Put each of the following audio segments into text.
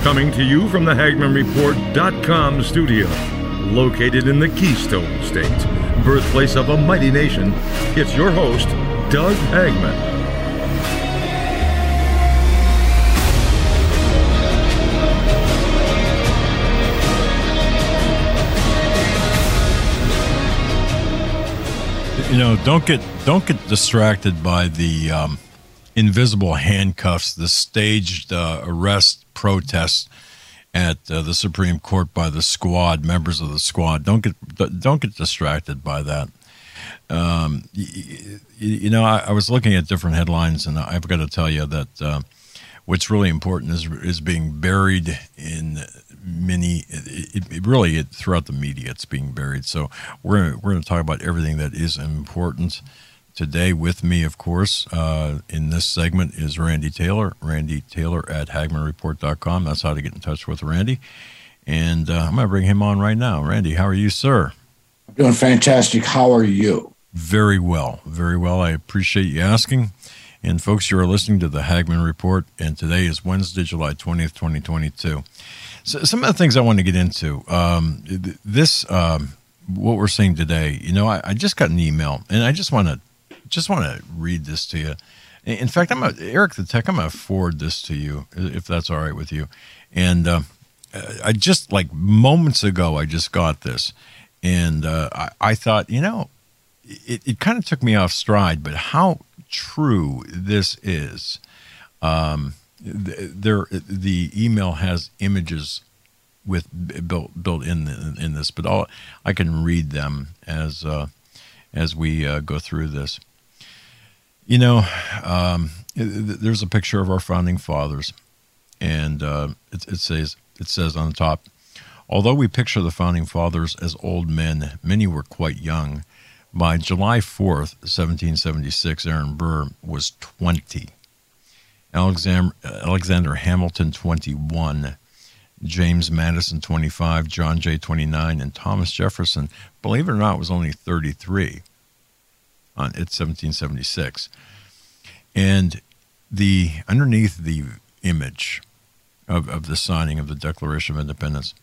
Coming to you from the HagmannReport.com studio, located in the Keystone State, birthplace of a mighty nation, it's your host, Doug Hagmann. You know, don't get distracted by the invisible handcuffs, the staged arrest protests at the Supreme Court by the squad, members of the squad. Don't get distracted by that. You know, I was looking at different headlines, and I've got to tell you that what's really important is being buried in many. Really throughout the media, it's being buried. So we're going to talk about everything that is important today. With me, of course, in this segment is Randy Taylor. Randy Taylor at HagmannReport.com. That's how to get in touch with Randy. And I'm going to bring him on right now. Randy, how are you, sir? I'm doing fantastic. How are you? Very well. Very well. I appreciate you asking. And folks, you are listening to the Hagmann Report, and today is Wednesday, July 20th, 2022. So some of the things I want to get into, what we're seeing today, you know, I just got an email, and I just want to read this to you. In fact, Eric the Tech, I'm going to forward this to you, if that's all right with you. And I just, like, moments ago, I just got this. And I thought, you know, it kind of took me off stride, but how true this is. The email has images built in this, but I can read them as we go through this. You know, there's a picture of our founding fathers, and it says on the top, although we picture the founding fathers as old men, many were quite young. By July 4th, 1776, Aaron Burr was 20. Alexander Hamilton, 21. James Madison, 25. John Jay, 29. And Thomas Jefferson, believe it or not, was only 33. It's 1776. And underneath the image of the signing of the Declaration of Independence,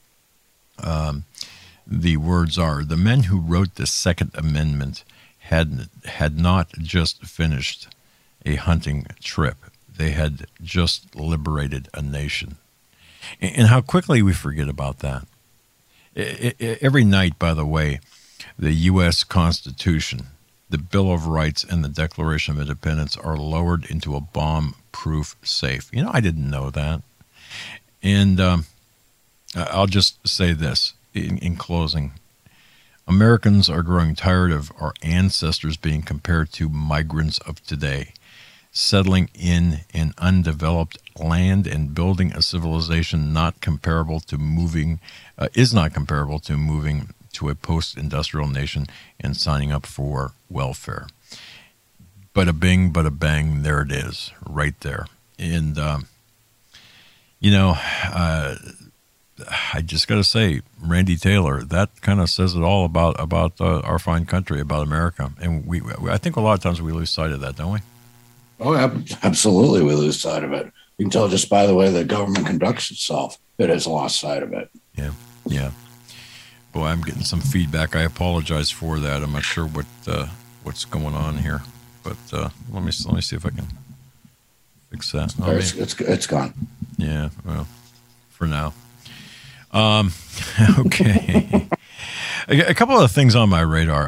the words are, the men who wrote the Second Amendment had not just finished a hunting trip. They had just liberated a nation. And how quickly we forget about that. Every night, by the way, the U.S. Constitution, the Bill of Rights, and the Declaration of Independence are lowered into a bomb-proof safe. You know, I didn't know that. And I'll just say this. In closing, Americans are growing tired of our ancestors being compared to migrants of today, settling in an undeveloped land and building a civilization not comparable to moving to a post-industrial nation and signing up for welfare. Bada bing, bada bang, there it is, right there. And, you know, I just got to say, Randy Taylor, that kind of says it all about our fine country, about America. And I think a lot of times we lose sight of that, don't we? Oh, absolutely, we lose sight of it. You can tell just by the way the government conducts itself, it has lost sight of it. Yeah. Boy, I'm getting some feedback. I apologize for that. I'm not sure what's going on here, but let me see if I can fix that. It's gone. Yeah, well, for now. Okay. A couple of things on my radar.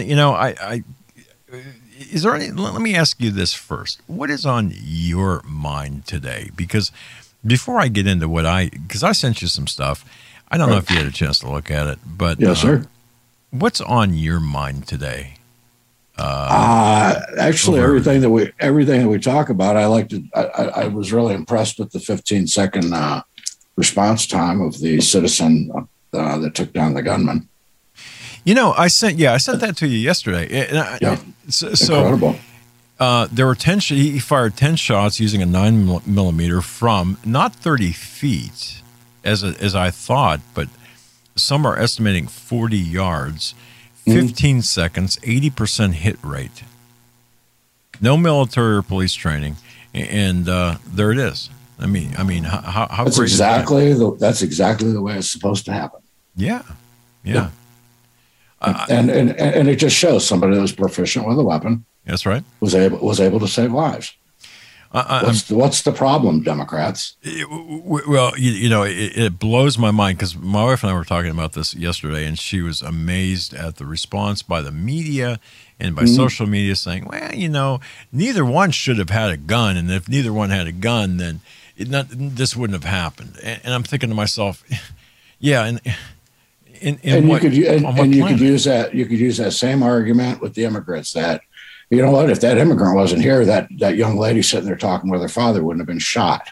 Is there any? Let me ask you this first. What is on your mind today? Because before I get into because I sent you some stuff. I don't know if you had a chance to look at it, but yes, sir. What's on your mind today? Actually, everything that we talk about, I was really impressed with the 15-second response time of the citizen that took down the gunman. You know, I sent that to you yesterday. Incredible. There were he fired 10 shots using a 9mm from not 30 feet, as I thought, but some are estimating 40 yards, 15 seconds, 80% hit rate. No military or police training, and there it is. I mean, how that's great exactly the way it's supposed to happen. Yeah. And it just shows somebody that was proficient with a weapon. That's right. Was able to save lives. What's the problem, Democrats? Well, it blows my mind because my wife and I were talking about this yesterday, and she was amazed at the response by the media and by social media saying, well, neither one should have had a gun, and if neither one had a gun, then this wouldn't have happened. And I'm thinking to myself, yeah, and you could use that same argument with the immigrants that, you know what, if that immigrant wasn't here, that young lady sitting there talking with her father wouldn't have been shot.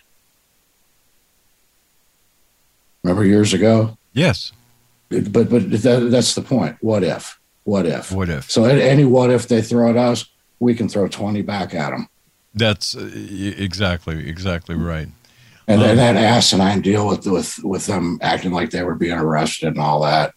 Remember years ago? Yes. But that's the point. What if? What if? What if? So any what if they throw at us, we can throw 20 back at them. That's exactly right. And then that asinine deal with them acting like they were being arrested and all that.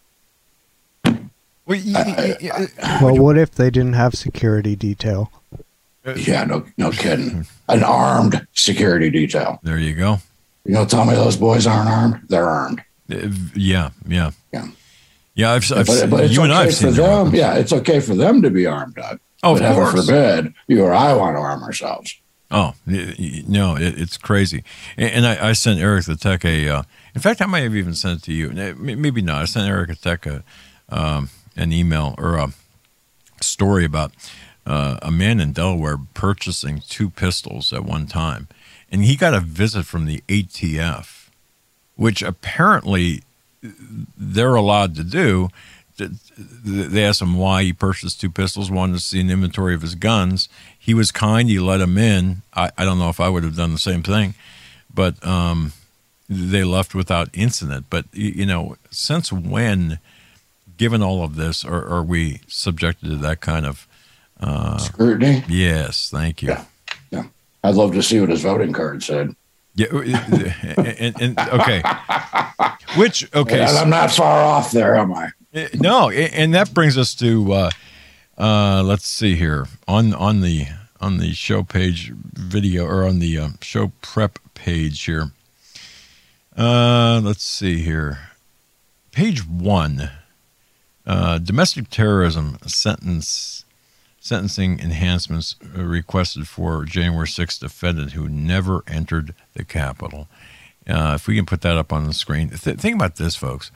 Well, what if they didn't have security detail? Yeah, no kidding. An armed security detail. There you go. Tell me those boys aren't armed? They're armed. Yeah. I've but you and I've seen them. Yeah, it's okay for them to be armed, Doug. Oh, but heaven forbid you or I want to arm ourselves. Oh, no, it's crazy. And I sent Eric the Tech in fact, I might have even sent it to you. Maybe not. I sent Eric the Tech an email or a story about a man in Delaware purchasing 2 pistols at one time. And he got a visit from the ATF, which apparently they're allowed to do. They asked him why he purchased 2 pistols, wanted to see an inventory of his guns. He was kind. He let him in. I don't know if I would have done the same thing, but they left without incident. But, since when, given all of this, are we subjected to that kind of scrutiny? Yes, thank you. Yeah. I'd love to see what his voting card said. Yeah, and okay. And I'm not far off there, am I? No, and that brings us to let's see here on the show page video or on the show prep page here. Let's see here, page 1, domestic terrorism sentencing enhancements requested for January 6th defendant who never entered the Capitol. If we can put that up on the screen. Think about this, folks.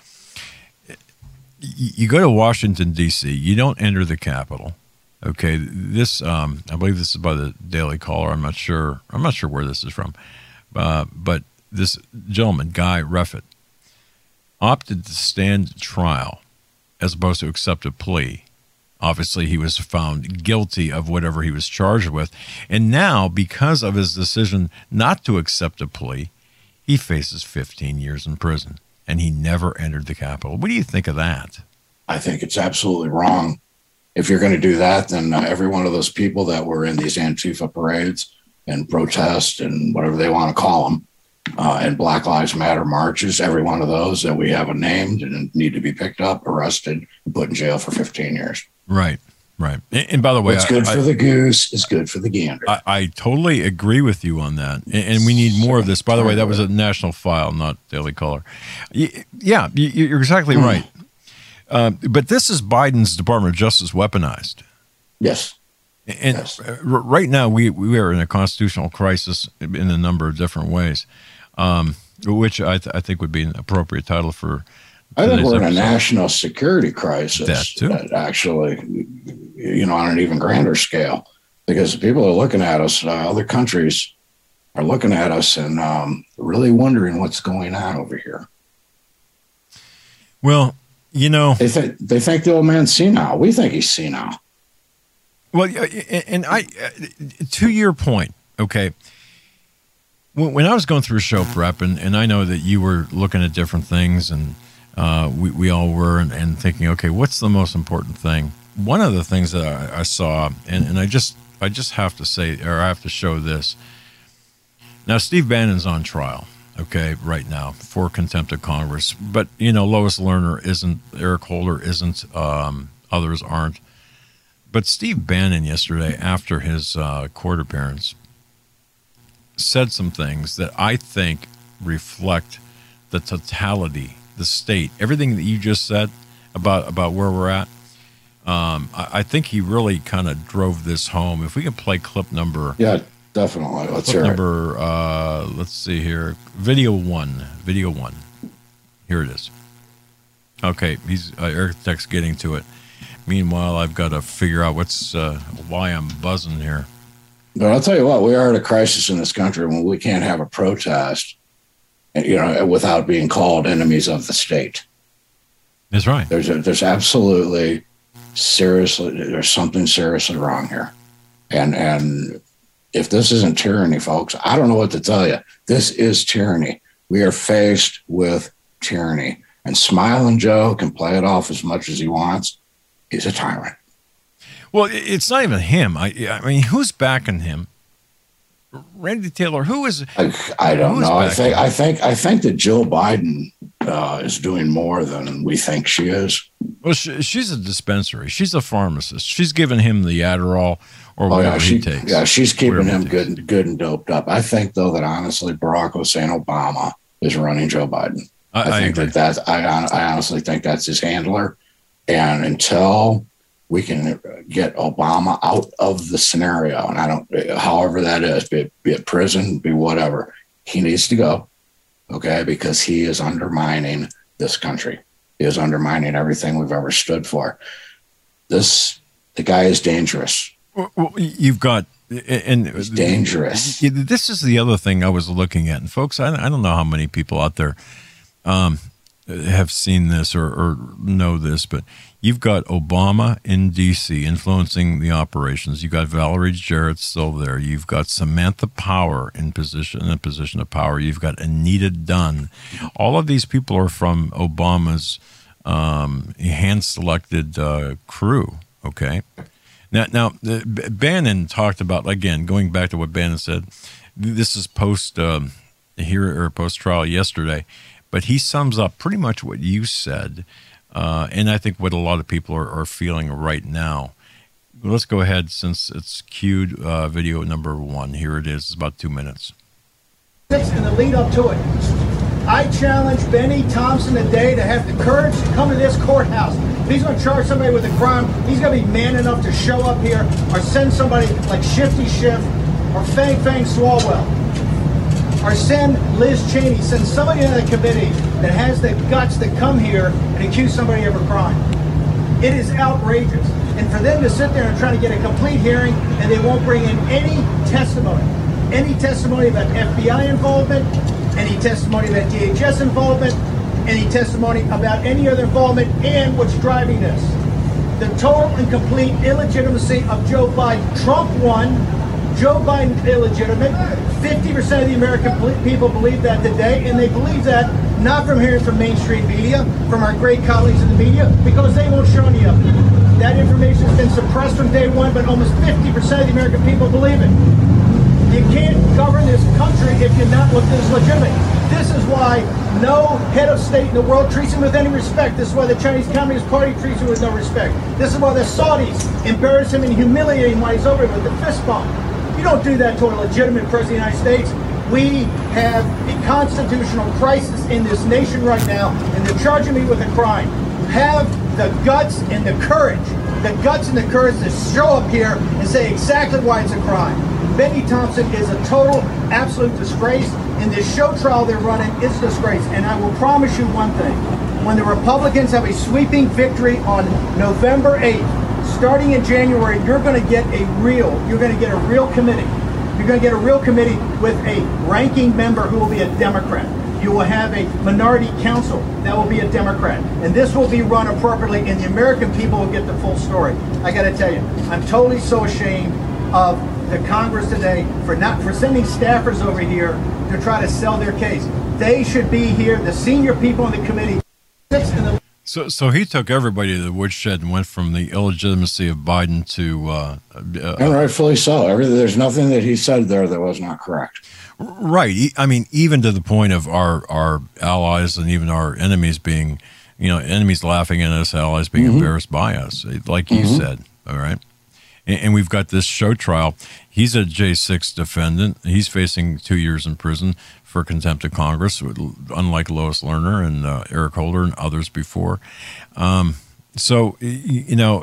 You go to Washington, D.C., you don't enter the Capitol. Okay, this I believe this is by the Daily Caller. I'm not sure where this is from. But this gentleman, Guy Reffitt, opted to stand trial as opposed to accept a plea. Obviously, he was found guilty of whatever he was charged with. And now, because of his decision not to accept a plea, he faces 15 years in prison. And he never entered the Capitol. What do you think of that? I think it's absolutely wrong. If you're going to do that, then every one of those people that were in these Antifa parades and protests and whatever they want to call them, and Black Lives Matter marches, every one of those that we have named and need to be picked up, arrested, and put in jail for 15 years. Right. And by the way, what's good for the goose is good for the gander. I totally agree with you on that. And we need more of this. By the way, that was a National File, not Daily Caller. Yeah, you're exactly right. But this is Biden's Department of Justice weaponized. Yes. And right now, we are in a constitutional crisis in a number of different ways, which I think would be an appropriate title for. I think we're in a national security crisis. That too. Actually, on an even grander scale, because people are looking at us, other countries are looking at us and really wondering what's going on over here. Well, they think the old man's senile. We think he's senile. Well, and to your point, okay. When I was going through show prep, and I know that you were looking at different things, and we all were, and thinking, okay, what's the most important thing? One of the things that I saw, and I just have to say, or I have to show this. Now, Steve Bannon's on trial, okay, right now for contempt of Congress. But, Lois Lerner isn't, Eric Holder isn't, others aren't. But Steve Bannon yesterday, after his court appearance, said some things that I think reflect the totality, the state, everything that you just said about where we're at. I think he really kind of drove this home. If we can play clip number, yeah, definitely. Let's hear number. Let's see here, video one. Here it is. Okay, he's Eric Tech's getting to it. Meanwhile, I've got to figure out why I'm buzzing here. But I'll tell you what, we are at a crisis in this country when we can't have a protest, without being called enemies of the state. That's right. There's absolutely there's something seriously wrong here, and if this isn't tyranny, folks, I don't know what to tell you. This is tyranny. We are faced with tyranny, and Smiling Joe can play it off as much as he wants. He's a tyrant. Well, it's not even him. I mean, who's backing him? Randy Taylor. Who is? I don't know. I think that Jill Biden is doing more than we think she is. Well, she's a dispensary. She's a pharmacist. She's giving him the Adderall or whatever he takes. Yeah, she's keeping him good and doped up. I think, though, that honestly, Barack Hussein Obama is running Joe Biden. I think agree. I honestly think that's his handler. And until we can get Obama out of the scenario, and however that is, be it prison, be whatever, he needs to go, okay, because he is undermining this country. He is undermining everything we've ever stood for. The guy is dangerous. Well, you've got, and he's dangerous. This is the other thing I was looking at, and folks, I don't know how many people out there have seen this or know this, but you've got Obama in D.C. influencing the operations. You've got Valerie Jarrett still there. You've got Samantha Power in a position of power. You've got Anita Dunn. All of these people are from Obama's hand-selected crew. Okay. Now, Bannon talked about, again, going back to what Bannon said. This is post-trial yesterday. But he sums up pretty much what you said, and I think what a lot of people are feeling right now. Let's go ahead, since it's cued, video number 1. Here it is. It's about 2 minutes. In the lead up to it, I challenge Benny Thompson today to have the courage to come to this courthouse. If he's going to charge somebody with a crime, he's going to be man enough to show up here or send somebody like Shifty Schiff or Fang Swalwell. Or send Liz Cheney, send somebody in the committee that has the guts to come here and accuse somebody of a crime. It is outrageous. And for them to sit there and try to get a complete hearing and they won't bring in any testimony about FBI involvement, any testimony about DHS involvement, any testimony about any other involvement, and what's driving this. The total and complete illegitimacy of Joe Biden. Trump won. Joe Biden illegitimate. 50% of the American people believe that today, and they believe that not from hearing from mainstream media, from our great colleagues in the media, because they won't show any of it. That information has been suppressed from day one, but almost 50% of the American people believe it. You can't govern this country if you're not looked at as legitimate. This is why no head of state in the world treats him with any respect. This is why the Chinese Communist Party treats him with no respect. This is why the Saudis embarrass him and humiliate him while he's over with the fist bump. You don't do that to a legitimate president of the United States. We have a constitutional crisis in this nation right now, and they're charging me with a crime. Have the guts and the courage to show up here and say exactly why it's a crime. Benny Thompson is a total, absolute disgrace, and this show trial they're running is a disgrace. And I will promise you one thing. When the Republicans have a sweeping victory on November 8th, starting in January, you're going to get a real committee. You're going to get a real committee with a ranking member who will be a Democrat. You will have a minority council that will be a Democrat. And this will be run appropriately, and the American people will get the full story. I got to tell you, I'm totally so ashamed of the Congress today for sending staffers over here to try to sell their case. They should be here, the senior people in the committee. So he took everybody to the woodshed and went from the illegitimacy of Biden to... and rightfully so. There's nothing that he said there that was not correct. Right. I mean, even to the point of our allies and even our enemies being, enemies laughing at us, allies being embarrassed by us, like you said, all right? And we've got this show trial. He's a J6 defendant. He's facing 2 years in prison for contempt of Congress, unlike Lois Lerner and Eric Holder and others before. So, you know,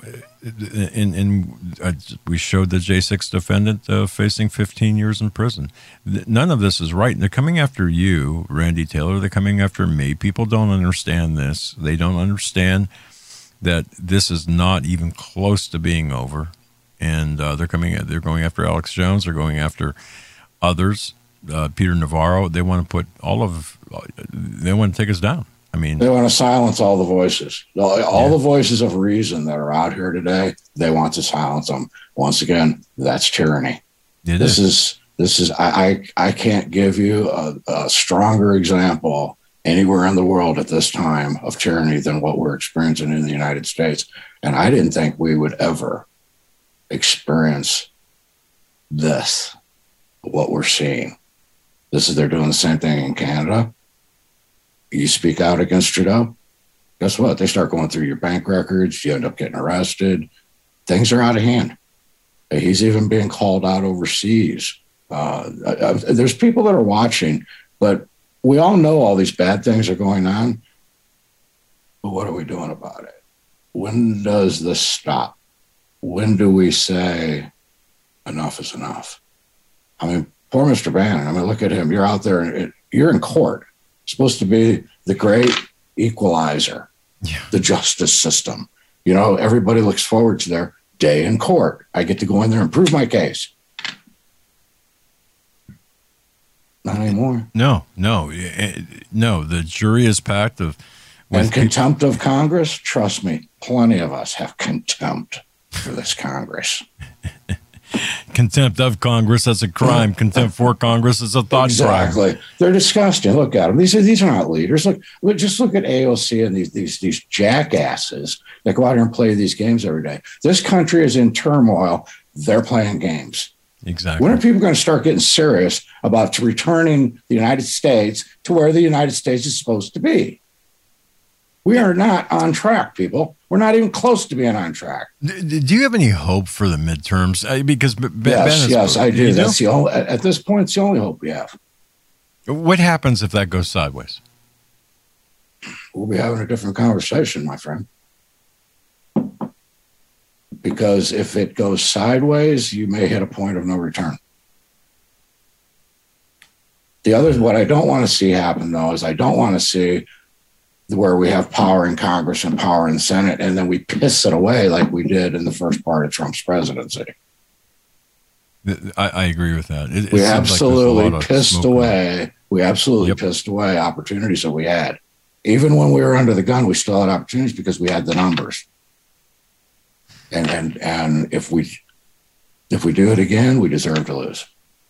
we showed the J6 defendant facing 15 years in prison. None of this is right. They're coming after you, Randy Taylor. They're coming after me. People don't understand this. They don't understand that this is not even close to being over. And they're going after Alex Jones. They're going after others. Peter Navarro. They want to they want to take us down. I mean, they want to silence all the voices, all the voices of reason that are out here today. They want to silence them. Once again, that's tyranny. This is. I can't give you a stronger example anywhere in the world at this time of tyranny than what we're experiencing in the United States. And I didn't think we would ever experience this, what we're seeing. They're doing the same thing in Canada. You speak out against Trudeau, guess what? They start going through your bank records. You end up getting arrested. Things are out of hand. He's even being called out overseas. There's people that are watching, but we all know all these bad things are going on. But what are we doing about it? When does this stop? When do we say enough is enough? I mean, poor Mr. Bannon. I mean, look at him. You're out there and you're in court. Supposed to be the great equalizer, the justice system. You know, everybody looks forward to their day in court. I get to go in there and prove my case. Not anymore. No. The jury is packed of. And contempt of Congress. Trust me, plenty of us have contempt for this Congress. Contempt of Congress, that's a crime. Contempt for Congress is a thought crime. Exactly. They're disgusting. Look at them. These are not leaders. Just look at AOC and these jackasses that go out here and play these games every day. This country is in turmoil. They're playing games. Exactly. When are people going to start getting serious about returning the United States to where the United States is supposed to be? We are not on track, people. We're not even close to being on track. Do you have any hope for the midterms? Because yes, I do. That's the only, at this point, it's the only hope we have. What happens if that goes sideways? We'll be having a different conversation, my friend. Because if it goes sideways, you may hit a point of no return. What I don't want to see happen, though, is I don't want to see where we have power in Congress and power in the Senate, and then we piss it away like we did in the first part of Trump's presidency. I agree with that. We absolutely pissed away. We absolutely pissed away opportunities that we had. Even when we were under the gun, we still had opportunities because we had the numbers. And if we do it again, we deserve to lose.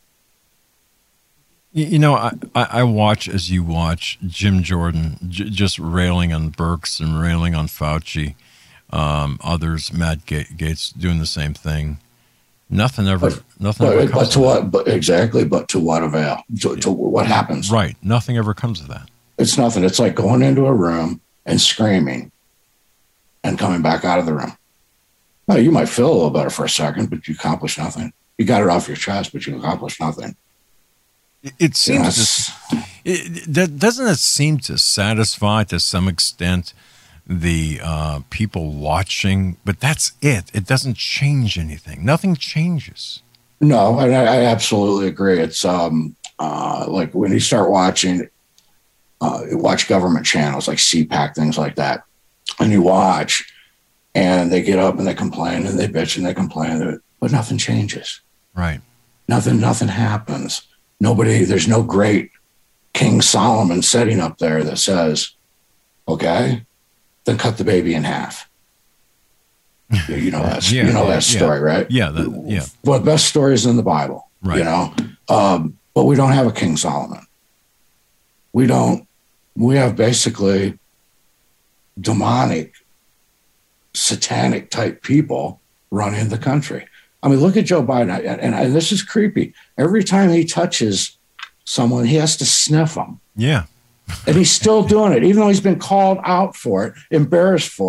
You know, I watch as you watch Jim Jordan just railing on Birx and railing on Fauci, others, Matt Gaetz doing the same thing. Nothing ever comes to what? But to what avail? To what happens? Right. Nothing ever comes of that. It's nothing. It's like going into a room and screaming and coming back out of the room. Well, you might feel a little better for a second, but you accomplish nothing. You got it off your chest, but you accomplished nothing. It seems doesn't it seem to satisfy to some extent the people watching? But that's it. It doesn't change anything. Nothing changes. No, and I absolutely agree. It's like when you start watching, watch government channels like CPAC, things like that, and you watch, and they get up and they complain and they bitch and they complain, but nothing changes. Right. Nothing happens. There's no great King Solomon sitting up there that says, okay, then cut the baby in half. You know that, that story, right? Yeah. Well, best stories in the Bible, right. You know, but we don't have a King Solomon. We have basically demonic, satanic type people running the country. I mean, look at Joe Biden, and this is creepy. Every time he touches someone, he has to sniff them. Yeah. And he's still doing it, even though he's been called out for it, embarrassed for it.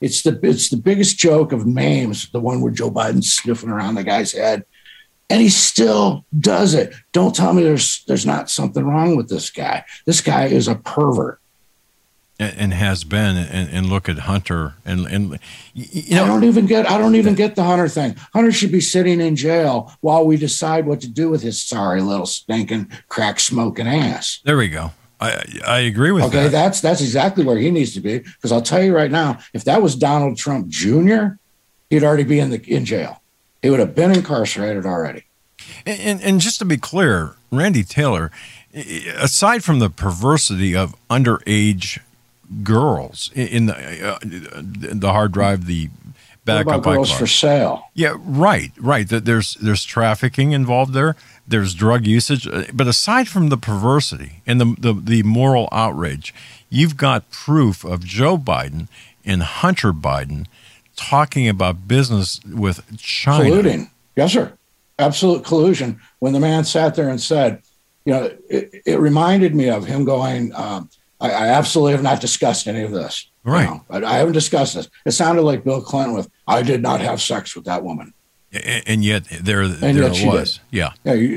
It's the biggest joke of memes, the one where Joe Biden's sniffing around the guy's head, and he still does it. Don't tell me there's not something wrong with this guy. This guy is a pervert. And has been, and look at Hunter, and you know, I don't even get the Hunter thing. Hunter should be sitting in jail while we decide what to do with his sorry little stinking crack smoking ass. There we go. I agree with that. Okay, that's exactly where he needs to be. Because I'll tell you right now, if that was Donald Trump Jr., he'd already be in jail. He would have been incarcerated already. And just to be clear, Randy Taylor, aside from the perversity of underage girls in the hard drive, the backup girls for sale. Yeah, right. There's trafficking involved there. There's drug usage, but aside from the perversity and the moral outrage, you've got proof of Joe Biden and Hunter Biden talking about business with China. Colluding. Yes, sir. Absolute collusion. When the man sat there and said, you know, it reminded me of him going, I absolutely have not discussed any of this. Right. You know, I haven't discussed this. It sounded like Bill Clinton with, I did not have sex with that woman. And yet there it was. Did.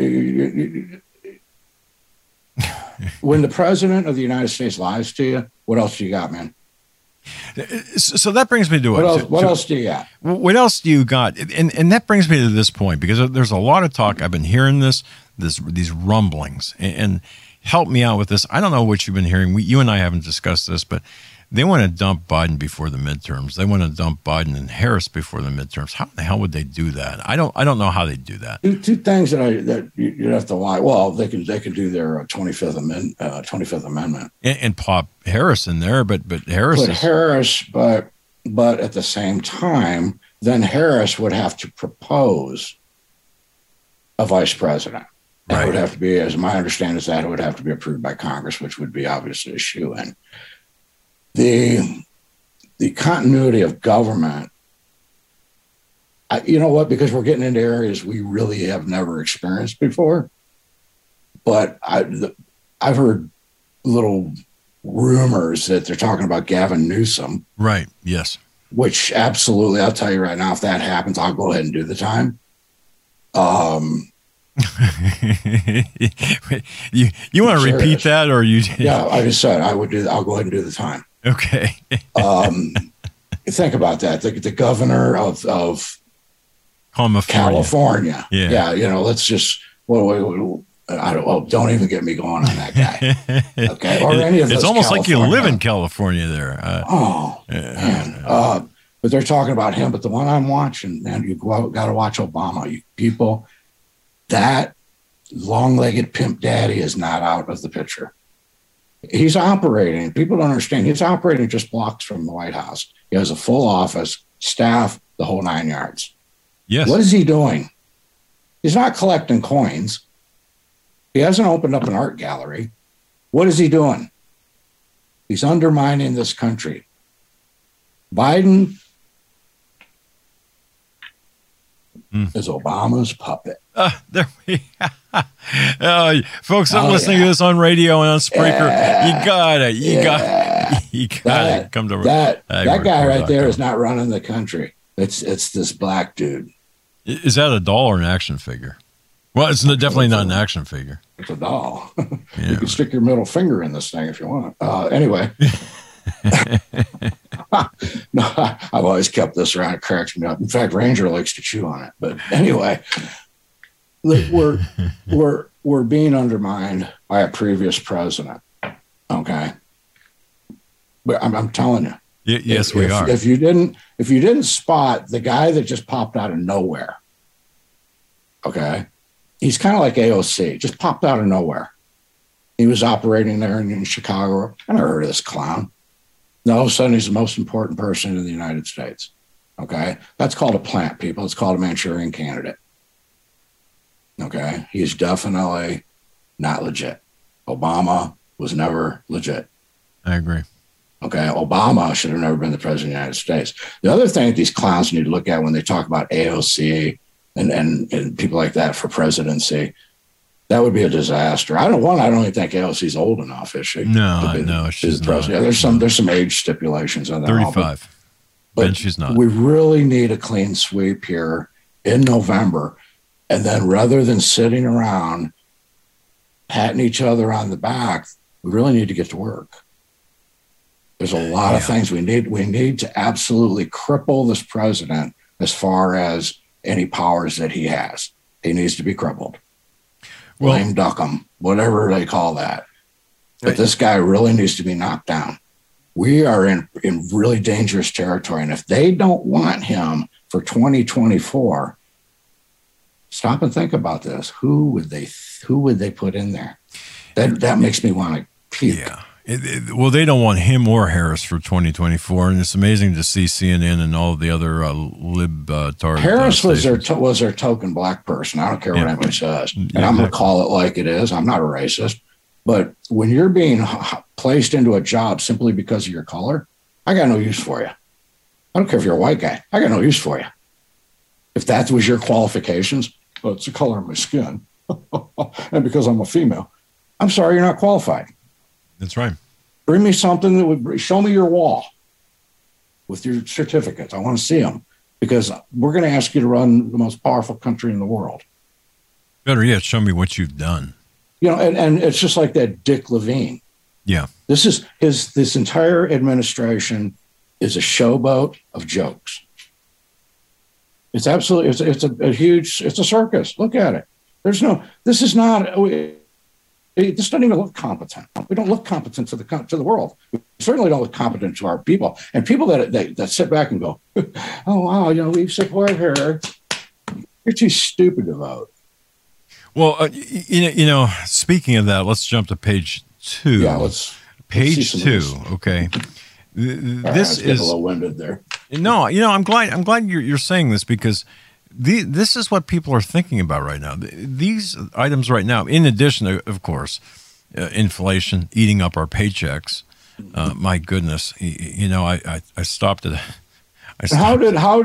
Yeah. When the president of the United States lies to you, what else do you got, man? So that brings me to what else do you got? What else do you got? And that brings me to this point, because there's a lot of talk. I've been hearing these rumblings, and help me out with this. I don't know what you've been hearing. You and I haven't discussed this, but they want to dump Biden before the midterms. They want to dump Biden and Harris before the midterms. How the hell would they do that? I don't know how they do that. Two things that you'd have to lie. Well, they can do their 25th Amendment and pop Harris in there, but Harris but at the same time, then Harris would have to propose a vice president. Right. It would have to be, as my understanding is, that it would have to be approved by Congress, which would be obviously a shoo-in. The continuity of government, you know what? Because we're getting into areas we really have never experienced before. But I've heard little rumors that they're talking about Gavin Newsom. Right. Yes. Which absolutely, I'll tell you right now, if that happens, I'll go ahead and do the time. you want to repeat that, or you? Yeah, I just said I would do. I'll go ahead and do the time. Okay. Think about that. The governor of California. Yeah. You know, let's just. Don't even get me going on that guy. Okay. Or any of those. It's almost like you live in California there. Man. But they're talking about him. But the one I'm watching, man, you got to watch Obama. You people. That long-legged pimp daddy is not out of the picture. He's operating. People don't understand. He's operating just blocks from the White House. He has a full office, staff, the whole 9 yards. Yes. What is he doing? He's not collecting coins. He hasn't opened up an art gallery. What is he doing? He's undermining this country. Biden is Obama's puppet. There we folks that are listening to this on radio and on Spreaker, you gotta come to that guy right there is not running the country. It's this black dude. Is that a doll or an action figure? Well, it's definitely not an action figure. It's a doll. Yeah. You can stick your middle finger in this thing if you want. Anyway. No, I've always kept this around. It cracks me up. In fact, Ranger likes to chew on it. But anyway, we're being undermined by a previous president. Okay, but I'm telling you. Yes, we are. If you didn't spot the guy that just popped out of nowhere, okay, he's kind of like AOC, just popped out of nowhere. He was operating there in Chicago. I never heard of this clown. Now, all of a sudden, he's the most important person in the United States. Okay? That's called a plant, people. It's called a Manchurian candidate. Okay? He's definitely not legit. Obama was never legit. I agree. Okay? Obama should have never been the president of the United States. The other thing that these clowns need to look at when they talk about AOC and people like that for presidency, that would be a disaster. I don't even think AOC's old enough, is she? No, she's not. Yeah, there's some age stipulations on that. 35. Ben, she's not. We really need a clean sweep here in November. And then rather than sitting around patting each other on the back, we really need to get to work. There's a lot of things we need. We need to absolutely cripple this president as far as any powers that he has. He needs to be crippled. Lame duck him, whatever they call that. But this guy really needs to be knocked down. We are in really dangerous territory. And if they don't want him for 2024, stop and think about this. Who would they put in there? That makes me want to puke. Yeah. Well, they don't want him or Harris for 2024, and it's amazing to see CNN and all the other libtard. Harris was their token black person. I don't care what anybody says, and I'm going to call it like it is. I'm not a racist, but when you're being placed into a job simply because of your color, I got no use for you. I don't care if you're a white guy. I got no use for you. If that was your qualifications, well, it's the color of my skin, and because I'm a female, I'm sorry, you're not qualified. That's right. Bring me something that would show me your wall with your certificates. I want to see them because we're going to ask you to run the most powerful country in the world. Better yet, show me what you've done. You know, and it's just like that Dick Levine. Yeah. This entire administration is a showboat of jokes. It's absolutely, it's a circus. Look at it. This doesn't even look competent. We don't look competent to the world. We certainly don't look competent to our people. And people that sit back and go, "Oh wow, we support her." You're too stupid to vote. Well, speaking of that, let's jump to page 2. Yeah, page 2. Okay, this is a little winded there. No, I'm glad you're saying this because. This is what people are thinking about right now. These items right now, in addition to, of course, inflation eating up our paychecks. My goodness, I stopped at. How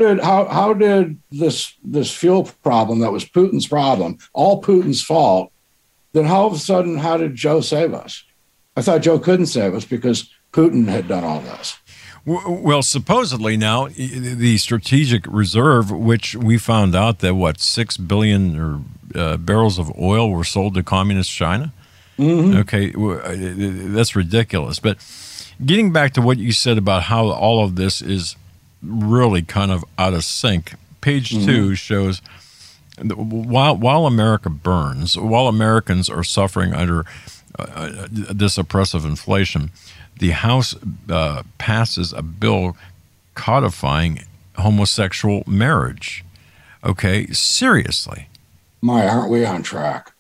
did this fuel problem that was Putin's problem, all Putin's fault? Then all of a sudden, how did Joe save us? I thought Joe couldn't save us because Putin had done all this. Well, supposedly now, the strategic reserve, which we found out that, 6 billion barrels of oil were sold to communist China? Mm-hmm. Okay, that's ridiculous. But getting back to what you said about how all of this is really kind of out of sync, page 2 shows while America burns, while Americans are suffering under this oppressive inflation, the House passes a bill codifying homosexual marriage. Okay, seriously. My, aren't we on track?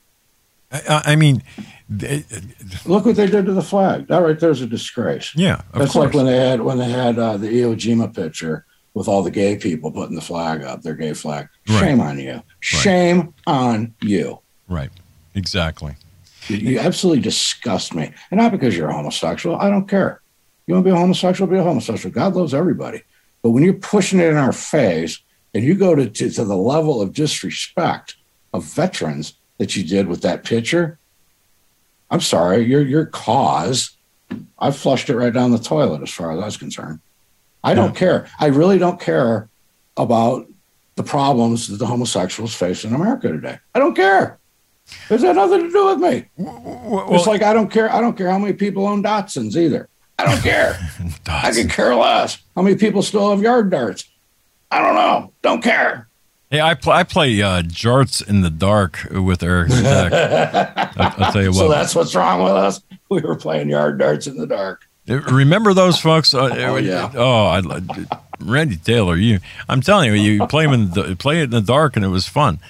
I mean, look what they did to the flag. That right there's a disgrace. Yeah, that's course. Like when they had the Iwo Jima picture with all the gay people putting the flag up, their gay flag. Right. Shame on you. Right. Shame on you. Right. Exactly. You absolutely disgust me. And not because you're a homosexual. I don't care. You want to be a homosexual, be a homosexual. God loves everybody. But when you're pushing it in our face and you go to the level of disrespect of veterans that you did with that picture, I'm sorry, your cause, I flushed it right down the toilet as far as I was concerned. I don't care. I really don't care about the problems that the homosexuals face in America today. I don't care. There's got nothing to do with me. Well, it's like I don't care how many people own Datsuns either. I don't care. I could care less. How many people still have yard darts? I don't know. Don't care. Hey, I play jarts in the dark with Eric Zach. I'll tell you what. So that's what's wrong with us? We were playing yard darts in the dark. Remember those folks? Yeah. Oh, Randy Taylor. I'm telling you play it in the dark, and it was fun.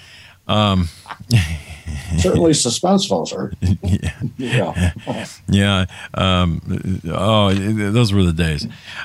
Certainly suspenseful, sir. Yeah. Yeah. Those were the days.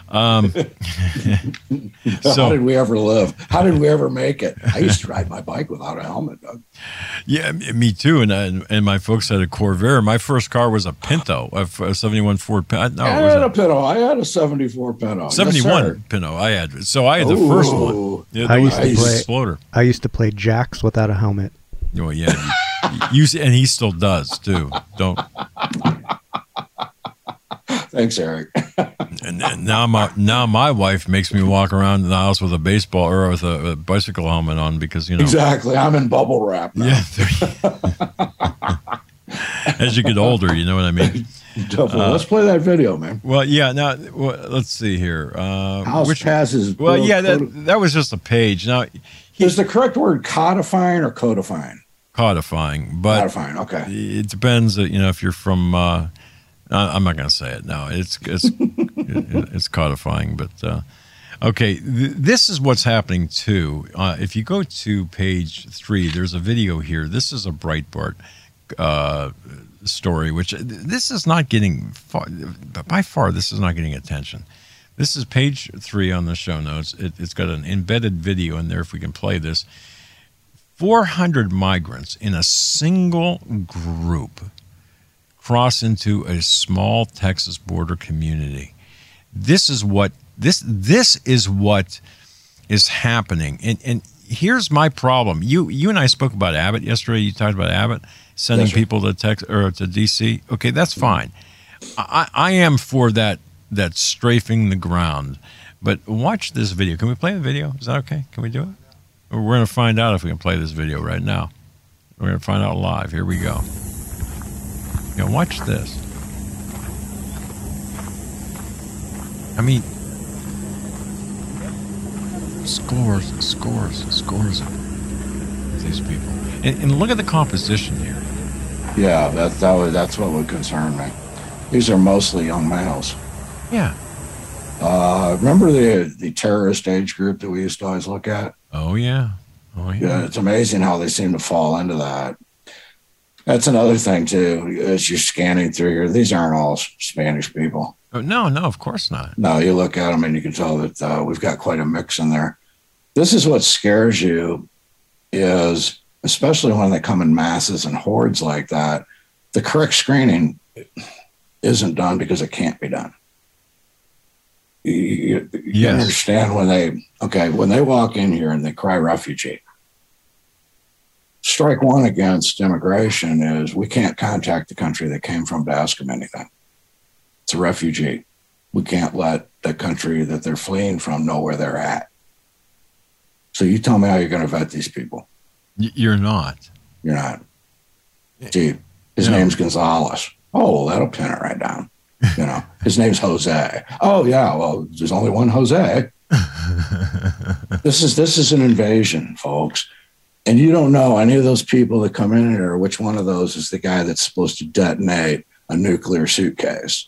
How did we ever live? How did we ever make it? I used to ride my bike without a helmet, Doug. Yeah, me too. And my folks had a Corvair. My first car was a Pinto, a 71 Ford Pinto. No, I had a Pinto. I had a 74 Pinto. 71 yes, Pinto. I had. So I had the first one. Yeah, I used to play jacks without a helmet. Oh yeah, and he still does too. Don't. Thanks, Eric. And now my wife makes me walk around the house with a baseball or with a bicycle helmet on because exactly. I'm in bubble wrap now. Yeah. As you get older, you know what I mean. Let's play that video, man. Well, yeah. Now, let's see here. House passes. Well, yeah. That was just a page. Now, is the correct word codifying or codifying? Codifying, but codifying. Okay. It depends. If you're from. I'm not going to say it. No, it's it's codifying. But okay, this is what's happening too. If you go to page 3, there's a video here. This is a Breitbart story, which this is not getting by far. This is not getting attention. This is page 3 on the show notes. It's got an embedded video in there. If we can play this, 400 migrants in a single group cross into a small Texas border community. This is what is happening. And here's my problem. You and I spoke about Abbott yesterday. You talked about Abbott sending people to Texas or to DC. Okay, that's fine. I am for that strafing the ground. But watch this video. Can we play the video? Is that okay? Can we do it? We're going to find out if we can play this video right now. We're going to find out live. Here we go. Watch this. I mean, scores of these people. And look at the composition here. Yeah, that's what would concern me. These are mostly young males. Yeah. Remember the terrorist age group that we used to always look at? Oh, yeah. Yeah, it's amazing how they seem to fall into that. That's another thing, too, as you're scanning through here. These aren't all Spanish people. Oh, no, of course not. No, you look at them and you can tell that we've got quite a mix in there. This is what scares you is, especially when they come in masses and hordes like that, the correct screening isn't done because it can't be done. You understand when they walk in here and they cry refugee. Strike one against immigration is we can't contact the country they came from to ask them anything. It's a refugee. We can't let the country that they're fleeing from know where they're at. So you tell me how you're going to vet these people. You're not. You're not. See, his name's Gonzalez. Oh, that'll pin it right down. His name's Jose. Oh, yeah, well, there's only one Jose. This is an invasion, folks. And you don't know any of those people that come in here, which one of those is the guy that's supposed to detonate a nuclear suitcase.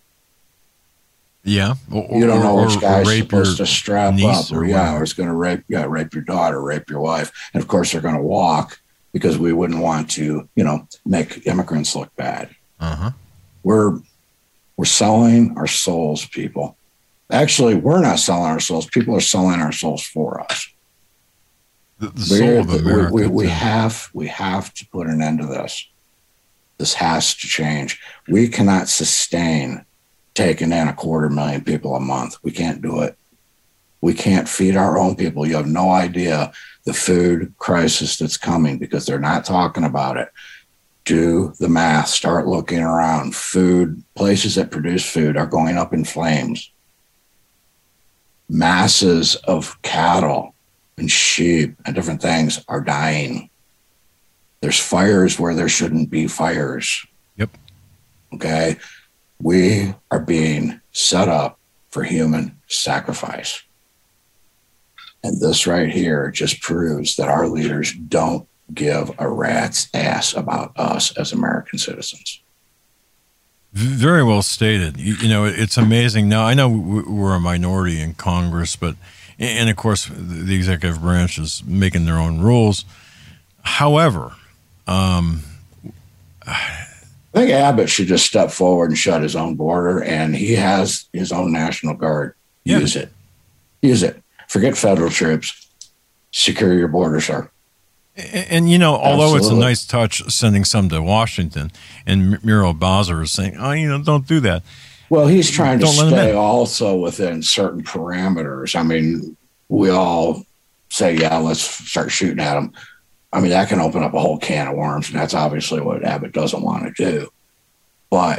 Yeah. You don't know which guy's supposed to strap up or is going to rape your daughter, rape your wife. And of course they're going to walk because we wouldn't want to, make immigrants look bad. Uh-huh. We're selling our souls, people. Actually, we're not selling our souls. People are selling our souls for us. The soul of America. We have to put an end to this. This has to change. We cannot sustain taking in 250,000 people a month. We can't do it. We can't feed our own people. You have no idea the food crisis that's coming because they're not talking about it. Do the math. Start looking around. Food, places that produce food are going up in flames. Masses of cattle and sheep and different things are dying. There's fires where there shouldn't be fires. Yep. Okay. We are being set up for human sacrifice. And this right here just proves that our leaders don't give a rat's ass about us as American citizens. Very well stated. It's amazing. Now, I know we're a minority in Congress, and of course, the executive branch is making their own rules. However, I think Abbott should just step forward and shut his own border, and he has his own National Guard. Yeah. Use it. Forget federal troops. Secure your border, sir. And although it's a nice touch sending some to Washington, and Muriel Bowser is saying, don't do that. Well, he's trying to stay also within certain parameters. I mean, we all say, yeah, let's start shooting at them. I mean, that can open up a whole can of worms, and that's obviously what Abbott doesn't want to do. But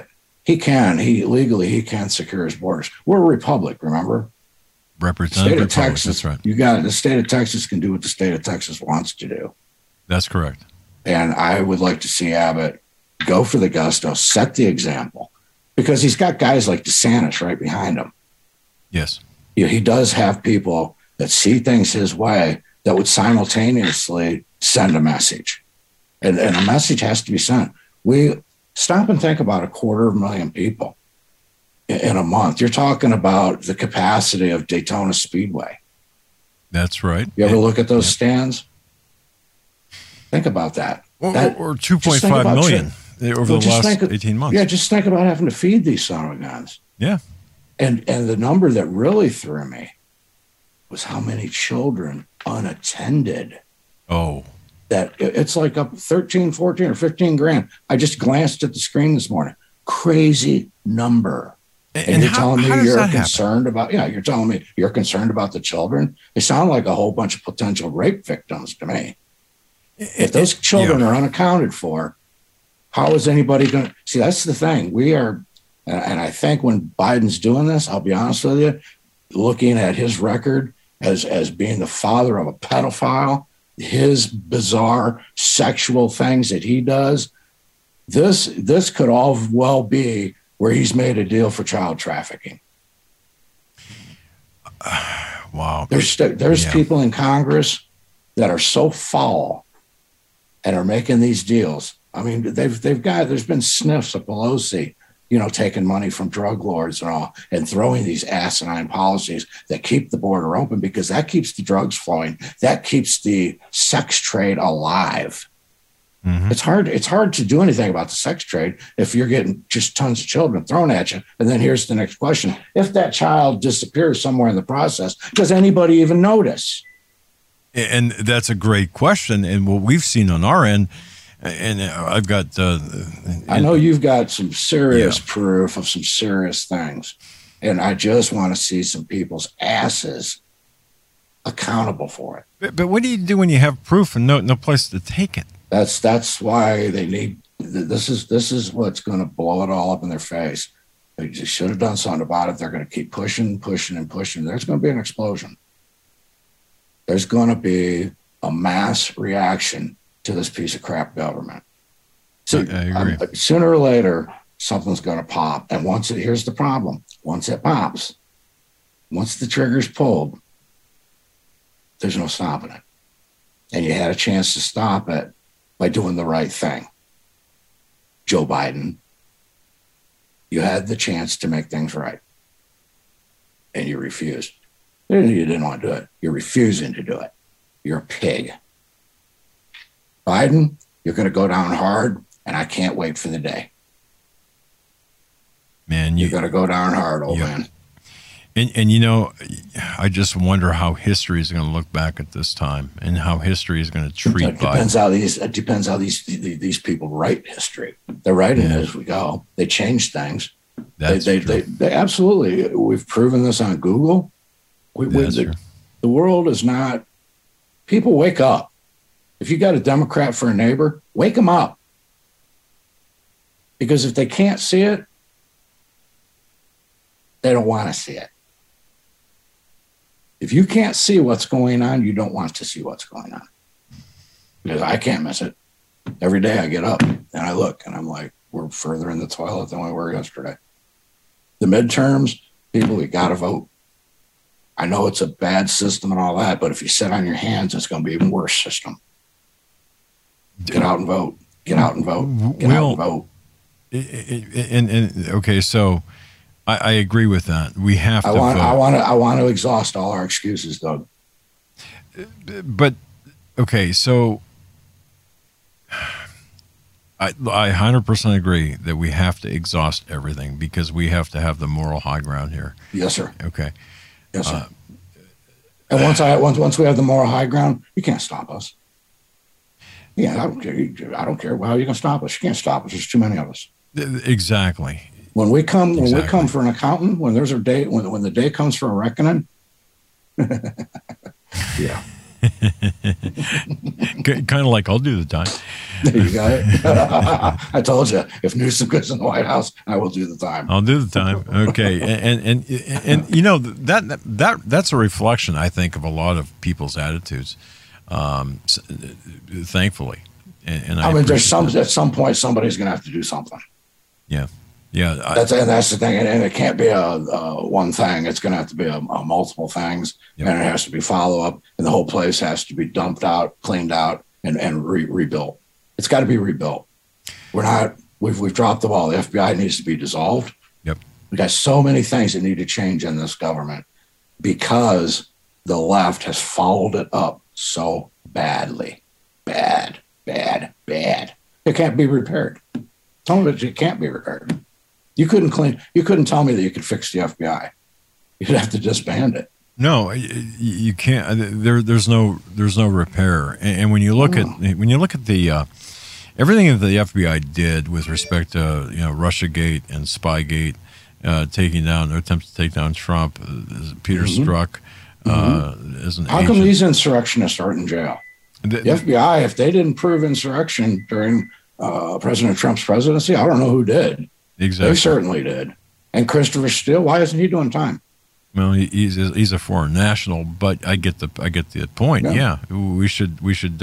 he can secure his borders. We're a republic, remember? Representative State of Republic, Texas, that's right. you got it. The state of Texas can do what the state of Texas wants to do. That's correct. And I would like to see Abbott go for the gusto, set the example, because he's got guys like DeSantis right behind him. Yes. He does have people that see things his way that would simultaneously send a message. And a message has to be sent. We stop and think about 250,000 people in a month. You're talking about the capacity of Daytona Speedway. That's right. You ever look at those stands? Think about that. Or 2.5 million over the last 18 months. Yeah, just think about having to feed these son of guns. Yeah. And the number that really threw me was how many children unattended. Oh. That it's like up 13, 14, or 15 grand. I just glanced at the screen this morning. Crazy number. And you're telling me you're concerned about, you're telling me you're concerned about the children. They sound like a whole bunch of potential rape victims to me. If those children are unaccounted for, how is anybody going to see? That's the thing. We are, and I think when Biden's doing this, I'll be honest with you, looking at his record as being the father of a pedophile, his bizarre sexual things that he does, this could all well be where he's made a deal for child trafficking. Wow. There's people in Congress that are so foul and are making these deals. I mean, there's been sniffs of Pelosi, taking money from drug lords and all, and throwing these asinine policies that keep the border open, because that keeps the drugs flowing. That keeps the sex trade alive. Mm-hmm. It's hard to do anything about the sex trade if you're getting just tons of children thrown at you. And then here's the next question. If that child disappears somewhere in the process, does anybody even notice? And that's a great question. And what we've seen on our end, and I've got... I know you've got some serious proof of some serious things. And I just want to see some people's asses accountable for it. But what do you do when you have proof and no place to take it? That's why they need... This is what's going to blow it all up in their face. They just should have done something about it. They're going to keep pushing. There's going to be an explosion. There's going to be a mass reaction to this piece of crap government. So I agree. Sooner or later, something's going to pop. And here's the problem. Once it pops, once the trigger's pulled, there's no stopping it. And you had a chance to stop it by doing the right thing. Joe Biden, you had the chance to make things right. And you refused. You didn't want to do it. You're refusing to do it. You're a pig. Biden, you're going to go down hard, and I can't wait for the day. Man, you're going to go down hard, old man. And I just wonder how history is going to look back at this time, and how history is going to treat Biden. It depends how these people write history. They're writing it as we go. They change things. They absolutely. We've proven this on Google. The world is not. People wake up. If you got a Democrat for a neighbor, wake them up. Because if they can't see it, they don't want to see it. If you can't see what's going on, you don't want to see what's going on. Because I can't miss it. Every day I get up and I look and I'm like, we're further in the toilet than we were yesterday. The midterms, people, we got to vote. I know it's a bad system and all that, but if you sit on your hands, it's going to be an even worse system. Get out and vote. Get out and vote. Get out and vote. Okay, so I agree with that. We have to vote. I want to exhaust all our excuses, Doug. But okay, so I 100% agree that we have to exhaust everything because we have to have the moral high ground here. Yes, sir. Okay. Yes, sir. And once we have the moral high ground, you can't stop us. Yeah, I don't care. Well, how are you going to stop us? You can't stop us. There's too many of us. Exactly. When we come for an accountant, when there's a day, when the day comes for a reckoning, yeah. Kind of like, I'll do the time. There you got it. I told you, if Newsom gets in the White House, I will do the time. I'll do the time. Okay, and you know that's a reflection, I think, of a lot of people's attitudes. Thankfully, and I mean, there's at some point somebody's going to have to do something. Yeah. That's the thing, and it can't be a one thing. It's going to have to be a multiple things, and it has to be follow up, and the whole place has to be dumped out, cleaned out, and rebuilt. It's got to be rebuilt. We've dropped the ball. The FBI needs to be dissolved. Yep. We got so many things that need to change in this government because the left has followed it up so badly, bad. It can't be repaired. Tell me that it can't be repaired. You couldn't tell me that you could fix the FBI. You'd have to disband it. No, you can't. There's no repair. And when you look at the everything that the FBI did with respect to Russiagate and Spygate, taking down or attempt to take down Trump, Peter Strzok as an How agent. come these insurrectionists aren't in jail? The FBI, if they didn't prove insurrection during President Trump's presidency, I don't know who did. Exactly. They certainly did. And Christopher Steele, why isn't he doing time? Well, he's a foreign national, but I get the point. Yeah, we should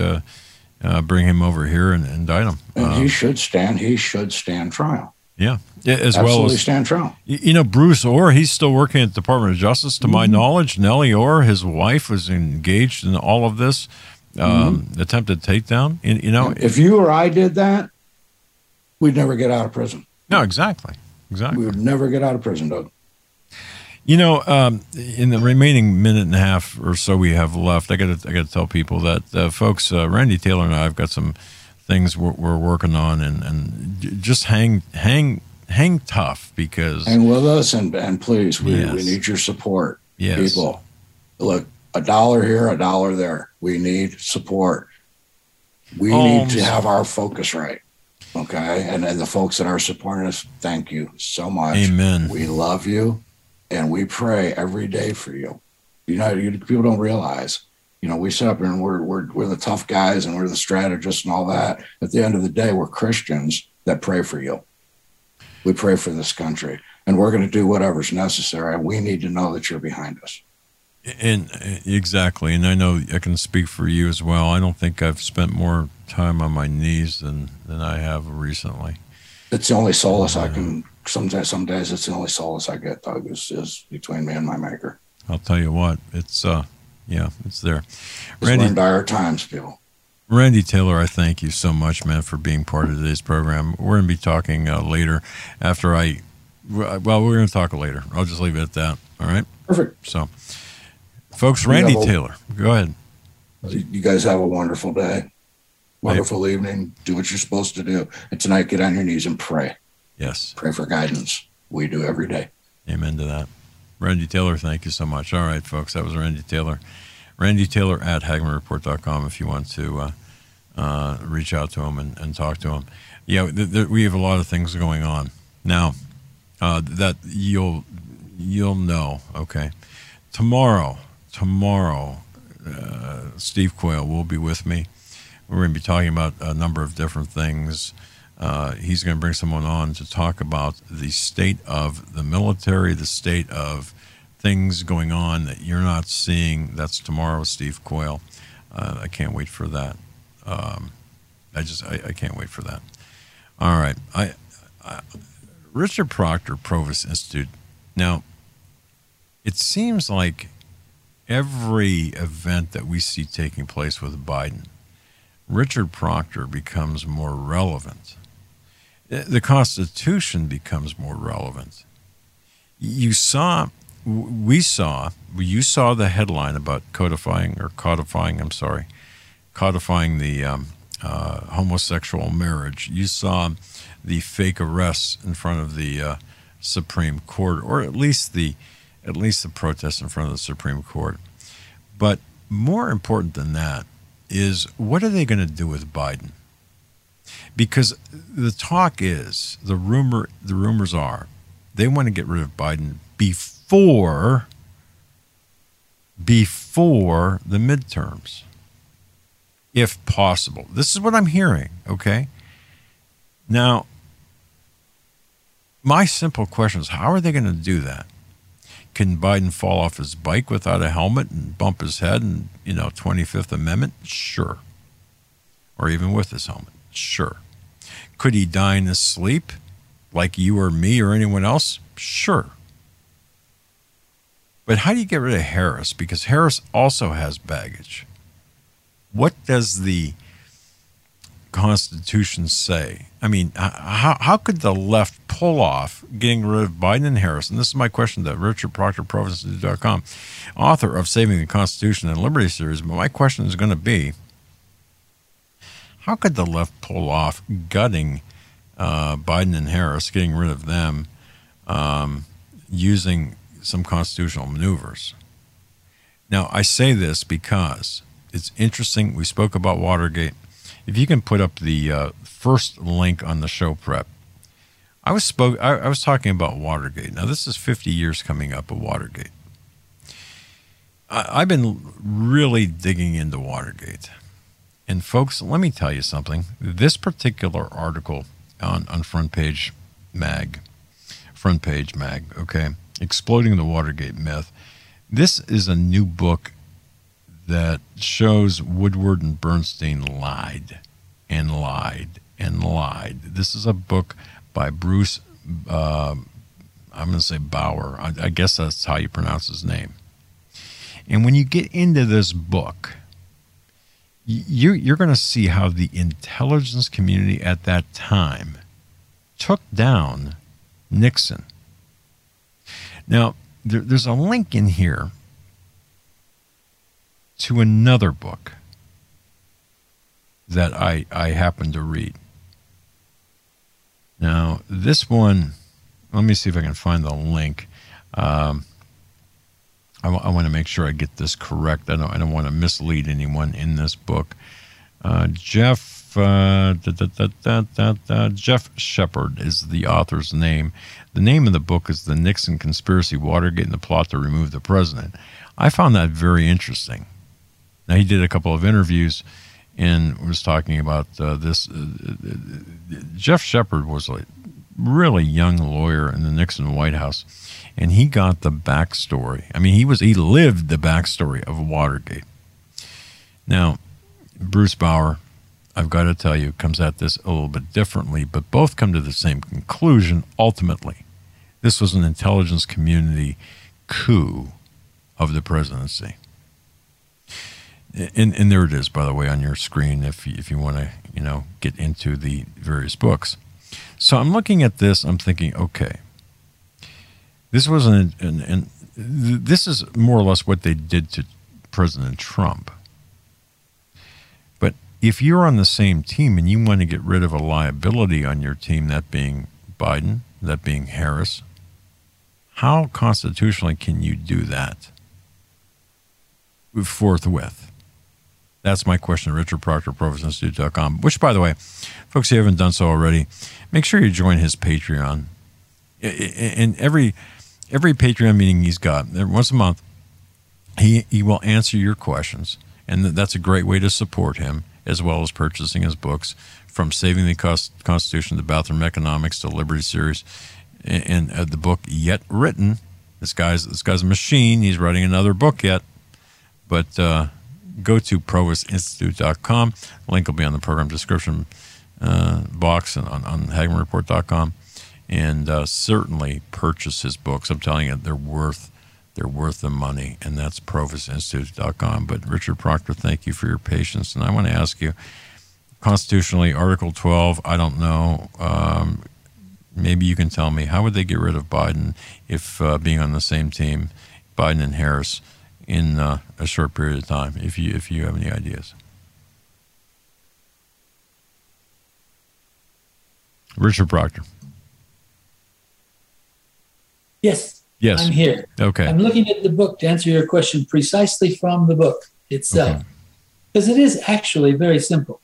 bring him over here and indict him. And he should stand trial. Yeah, Absolutely stand trial. Bruce Orr, he's still working at the Department of Justice. To my knowledge, Nellie Orr, his wife, was engaged in all of this attempted takedown. If you or I did that, we'd never get out of prison. No, exactly. We would never get out of prison, Doug. In the remaining minute and a half or so we have left, I got to tell people that, folks, Randy Taylor and I have got some things we're working on, and just hang tough, because hang with us, and please, we need your support, people. Look, $1 here, $1 there. We need support. We need to have our focus right. Okay, and the folks that are supporting us, thank you so much. Amen. We love you, and we pray every day for you. People don't realize. We sit up and we're the tough guys, and we're the strategists and all that. At the end of the day, we're Christians that pray for you. We pray for this country, and we're going to do whatever's necessary. We need to know that you're behind us. And exactly, and I know I can speak for you as well. I don't think I've spent more time on my knees than I have recently. It's the only solace I can. Some days it's the only solace I get, Doug, is between me and my Maker. I'll tell you what, it's there. Randy, we're in dire times, people. Randy Taylor, I thank you so much, man, for being part of today's program. We're going to be talking later after we're going to talk later. I'll just leave it at that. All right? Perfect. So, folks, Randy Taylor, go ahead. You guys have a wonderful day. Wonderful evening. Do what you're supposed to do. And tonight, get on your knees and pray. Yes. Pray for guidance. We do every day. Amen to that. Randy Taylor, thank you so much. All right, folks, that was Randy Taylor. Randy Taylor at HagmannReport.com if you want to reach out to him and talk to him. Yeah, we have a lot of things going on. Now, that you'll know, okay. Tomorrow, Steve Quayle will be with me. We're going to be talking about a number of different things. He's going to bring someone on to talk about the state of the military, the state of things going on that you're not seeing. That's tomorrow with Steve Quayle. I can't wait for that. I can't wait for that. All right. Richard Proctor, Provost Institute. Now, it seems like every event that we see taking place with Biden, Richard Proctor becomes more relevant. The Constitution becomes more relevant. You saw the headline about codifying the homosexual marriage. You saw the fake arrests in front of the Supreme Court, or at least the protests in front of the Supreme Court. But more important than that is, what are they going to do with Biden? Because the talk is, the rumors are, they want to get rid of Biden before the midterms. if possible. This is what I'm hearing, okay? Now, my simple question is, how are they going to do that? Can Biden fall off his bike without a helmet and bump his head and, 25th Amendment? Sure. Or even with his helmet? Sure. Could he die in his sleep like you or me or anyone else? Sure. But how do you get rid of Harris? Because Harris also has baggage. What does the Constitution say? I mean, how could the left pull off getting rid of Biden and Harris? And this is my question to Richard Proctor, ProvoStinstitute.com, author of Saving the Constitution and Liberty series. But my question is going to be, how could the left pull off gutting Biden and Harris, getting rid of them, using some constitutional maneuvers? Now, I say this because it's interesting. We spoke about Watergate. If you can put up the first link on the show prep, I was talking about Watergate. Now, this is 50 years coming up of Watergate. I've been really digging into Watergate. And folks, let me tell you something. This particular article on Front Page Mag, okay, Exploding the Watergate Myth. This is a new book that shows Woodward and Bernstein lied and lied and lied. This is a book by Bruce, I'm going to say Bauer. I guess that's how you pronounce his name. And when you get into this book, you're going to see how the intelligence community at that time took down Nixon. Now, there's a link in here to another book that I happened to read. Now, this one, let me see if I can find the link. I want to make sure I get this correct. I don't want to mislead anyone in this book. Jeff Shepard is the author's name. The name of the book is The Nixon Conspiracy, Watergate, and the Plot to Remove the President. I found that very interesting. Now, he did a couple of interviews and was talking about this. Jeff Shepard was a really young lawyer in the Nixon White House, and he got the backstory. I mean, he lived the backstory of Watergate. Now, Bruce Bauer, I've got to tell you, comes at this a little bit differently, but both come to the same conclusion ultimately. This was an intelligence community coup of the presidency. And there it is, by the way, on your screen if you want to, get into the various books. So I'm looking at this, I'm thinking, okay, this was this is more or less what they did to President Trump. But if you're on the same team and you want to get rid of a liability on your team, that being Biden, that being Harris, how constitutionally can you do that forthwith? That's my question, Richard Proctor, ProvoStinstitute.com, which, by the way, folks, if you haven't done so already, make sure you join his Patreon. In every Patreon meeting he's got, once a month, he will answer your questions, and that's a great way to support him, as well as purchasing his books, from Saving the Constitution to Bathroom Economics to Liberty Series, and the book Yet Written. This guy's a machine. He's writing another book yet, but go to ProvostInstitute.com. The link will be on the program description box and on HagmannReport.com, and certainly purchase his books. I'm telling you, they're worth the money, and that's ProvostInstitute.com. But Richard Proctor, thank you for your patience, and I want to ask you, constitutionally, Article 12, I don't know. Maybe you can tell me, how would they get rid of Biden if being on the same team, Biden and Harris, in a short period of time, if you have any ideas? Richard Proctor. Yes. I'm here. Okay. I'm looking at the book to answer your question precisely from the book itself, because it is actually very simple.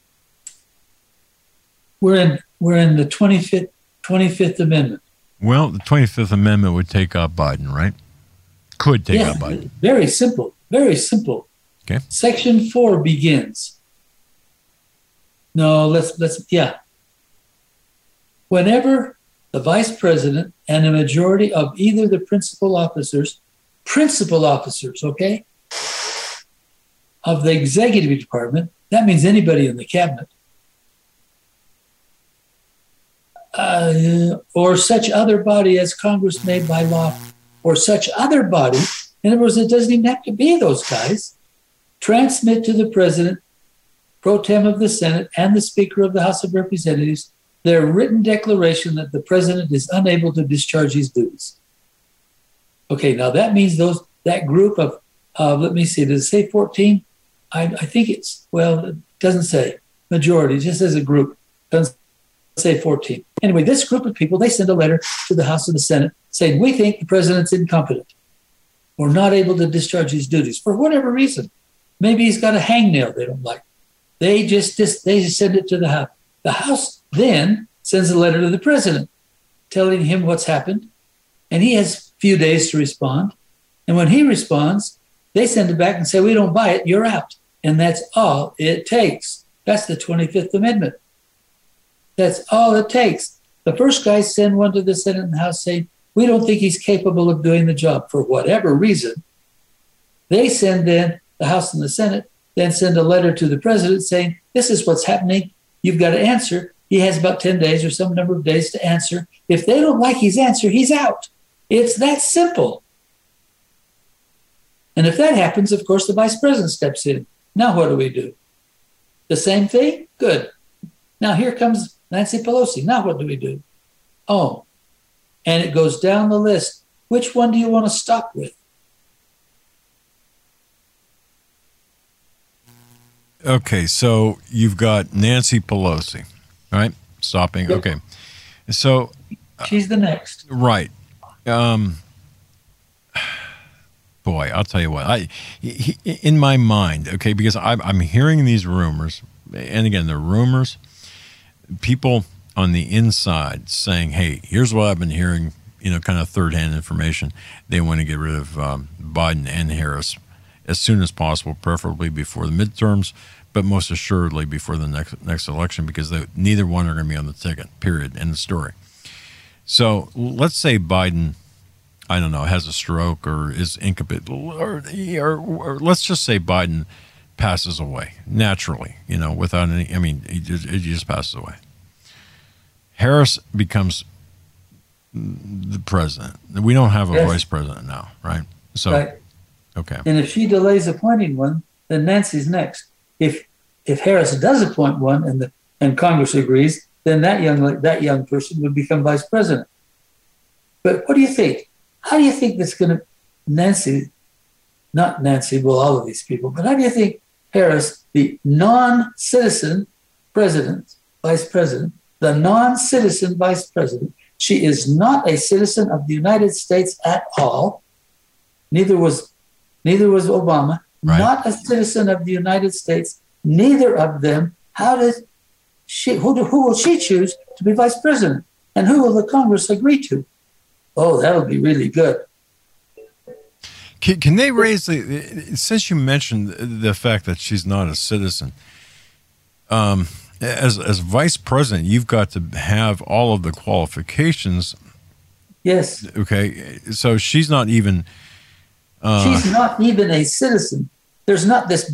We're in the 25th Amendment. Well, the 25th Amendment would take out Biden, right? Could take out Biden. Very simple. Very simple. Okay. Section 4 begins, No, yeah. Whenever the vice president and a majority of either the principal officers, okay, of the executive department, that means anybody in the cabinet, or such other body as Congress made by law, or such other body, in other words, it doesn't even have to be those guys, transmit to the president, pro tem of the Senate, and the Speaker of the House of Representatives their written declaration that the president is unable to discharge his duties. Okay, now that means that group of, let me see, does it say 14? I think it's, well, it doesn't say majority, it just says a group. It doesn't say 14. Anyway, this group of people, they send a letter to the House and the Senate saying, we think the president's incompetent or not able to discharge his duties for whatever reason. Maybe he's got a hangnail they don't like. They just send it to the House. The House then sends a letter to the president telling him what's happened, and he has a few days to respond. And when he responds, they send it back and say, we don't buy it, you're out. And that's all it takes. That's the 25th Amendment. That's all it takes. The first guys send one to the Senate and the House saying, we don't think he's capable of doing the job for whatever reason. They send then, the House and the Senate, then send a letter to the president saying, this is what's happening. You've got to answer. He has about 10 days or some number of days to answer. If they don't like his answer, he's out. It's that simple. And if that happens, of course, the vice president steps in. Now what do we do? The same thing? Good. Now here comes Nancy Pelosi. Now what do we do? Oh, and it goes down the list. Which one do you want to stop with? Okay, so you've got Nancy Pelosi, right? Stopping. Yep. Okay. So she's the next. Right. Boy, I'll tell you what. In my mind, okay, because I'm hearing these rumors, and again, they're rumors. People on the inside saying, "Hey, here's what I've been hearing." Kind of third-hand information. They want to get rid of Biden and Harris as soon as possible, preferably before the midterms, but most assuredly before the next election, because neither one are going to be on the ticket. Period. End of story. So let's say Biden, I don't know, has a stroke or is incompetent, or let's just say Biden passes away naturally, without any. I mean, he just passes away. Harris becomes the president. We don't have a vice president now, right? So, right. Okay. And if she delays appointing one, then Nancy's next. If Harris does appoint one and Congress agrees, then that young person would become vice president. But what do you think? How do you think that's going to not Nancy, well, all of these people, but how do you think Harris, the non-citizen vice president, the non-citizen vice president, she is not a citizen of the United States at all. Neither was Obama. Right. Not a citizen of the United States. Neither of them. How does she? Who will she choose to be vice president? And who will the Congress agree to? Oh, that'll be really good. Can they raise since you mentioned the fact that she's not a citizen? As vice president, you've got to have all of the qualifications. Yes. Okay. So she's not even. She's not even a citizen. There's not this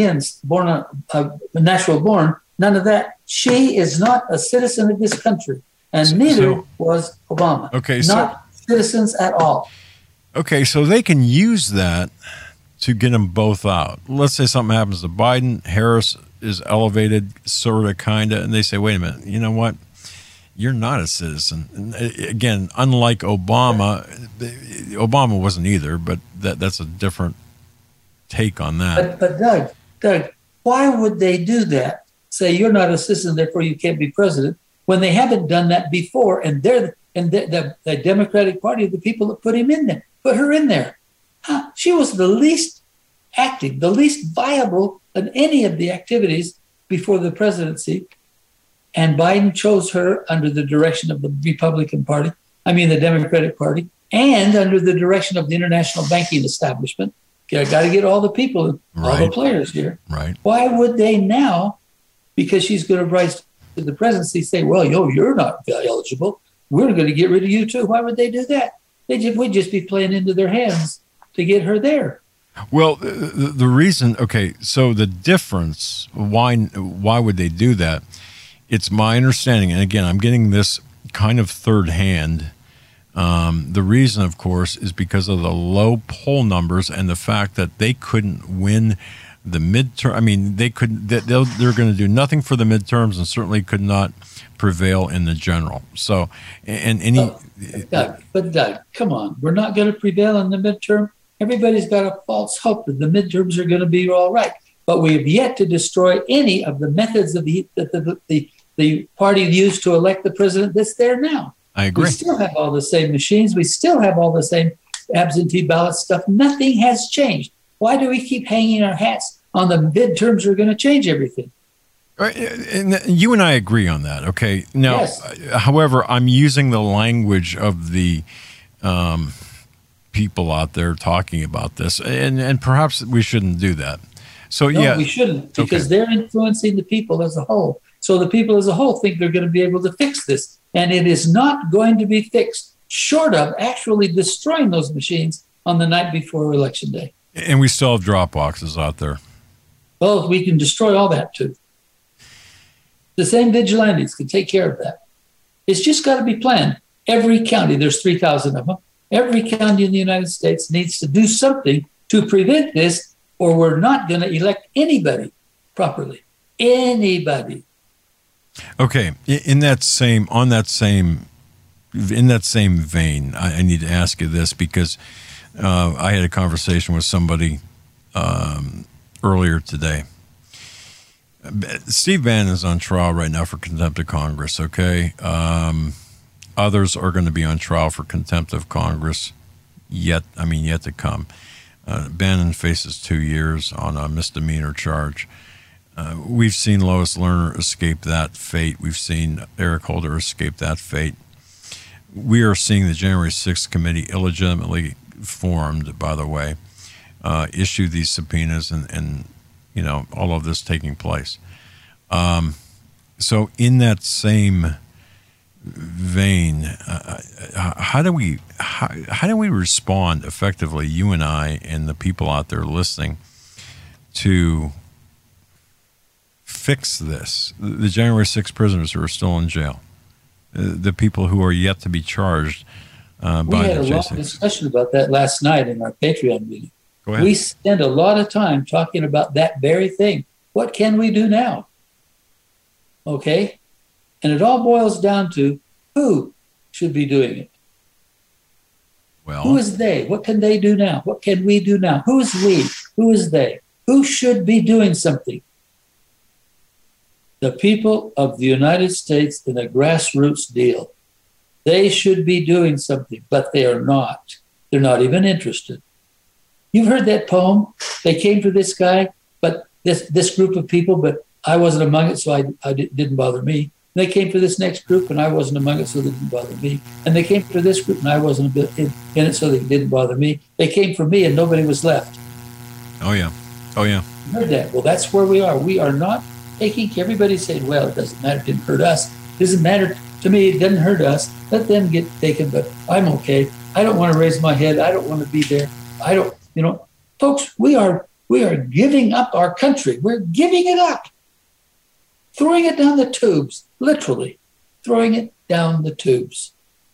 natural born. None of that. She is not a citizen of this country, and neither was Obama. Okay. Not citizens at all. Okay. So they can use that to get them both out. Let's say something happens to Biden, Harris is elevated, sort of, kind of, and they say, wait a minute, you know what? You're not a citizen. And again, unlike Obama wasn't either, but that's a different take on that. But Doug, why would they do that? Say you're not a citizen, therefore you can't be president, when they haven't done that before, and the Democratic Party are the people that put her in there. She was the least active, the least viable in any of the activities before the presidency. And Biden chose her under the direction of the Democratic Party, and under the direction of the international banking establishment. I got to get all the people, all the players here. Right. Why would they now because she's going to rise to the presidency, say, well, you're not eligible. We're going to get rid of you too. Why would they do that? We'd just be playing into their hands to get her there. Well, the reason, okay, so the difference, why would they do that? It's my understanding, and again, I'm getting this kind of third hand. The reason, of course, is because of the low poll numbers and the fact that they couldn't win the midterm. I mean, they're going to do nothing for the midterms and certainly could not prevail in the general. So, Doug, come on, we're not going to prevail in the midterm. Everybody's got a false hope that the midterms are going to be all right, but we have yet to destroy any of the methods of the party used to elect the president that's there now. I agree. We still have all the same machines. We still have all the same absentee ballot stuff. Nothing has changed. Why do we keep hanging our hats on the midterms are going to change everything? And you and I agree on that, okay? Now, yes. However, I'm using the language of the people out there talking about this, and perhaps we shouldn't do that. So, no, we shouldn't, because they're influencing the people as a whole. So the people as a whole think they're going to be able to fix this, and it is not going to be fixed, short of actually destroying those machines on the night before Election Day. And we still have drop boxes out there. Well, we can destroy all that too. The same vigilantes can take care of that. It's just got to be planned. Every county, there's 3,000 of them, every county in the United States needs to do something to prevent this, or we're not going to elect anybody properly. Anybody. Okay, in that same vein, I need to ask you this, because I had a conversation with somebody earlier today. Steve Bannon is on trial right now for contempt of Congress, okay? Others are going to be on trial for contempt of Congress yet to come. Bannon faces 2 years on a misdemeanor charge. We've seen Lois Lerner escape that fate. We've seen Eric Holder escape that fate. We are seeing the January 6th committee, illegitimately formed, by the way, issue these subpoenas and all of this taking place. So in that same vein, how do we respond effectively, you and I and the people out there listening, to fix this? The January 6th prisoners who are still in jail, the people who are yet to be charged by the J6. We had a long discussion about that last night in our Patreon meeting. Go ahead. We spend a lot of time talking about that very thing. What can we do now? Okay? And it all boils down to who should be doing it. Well, who is they? What can they do now? What can we do now? Who is we? Who is they? Who should be doing something? The people of the United States in a grassroots deal. They should be doing something, but they are not. They're not even interested. You've heard that poem. They came for this guy, but this group of people, but I wasn't among it, so it didn't bother me. They came for this next group, and I wasn't among it, so it didn't bother me. And they came for this group, and I wasn't in it, so it didn't bother me. They came for me, and nobody was left. Oh, yeah. Oh, yeah. You heard that. Well, that's where we are. We are not taking care. Everybody's saying, well, it doesn't matter. It didn't hurt us. It doesn't matter to me. It doesn't hurt us. Let them get taken, but I'm okay. I don't want to raise my head. I don't want to be there. I don't, folks, we are giving up our country. We're giving it up. Throwing it down the tubes, literally throwing it down the tubes.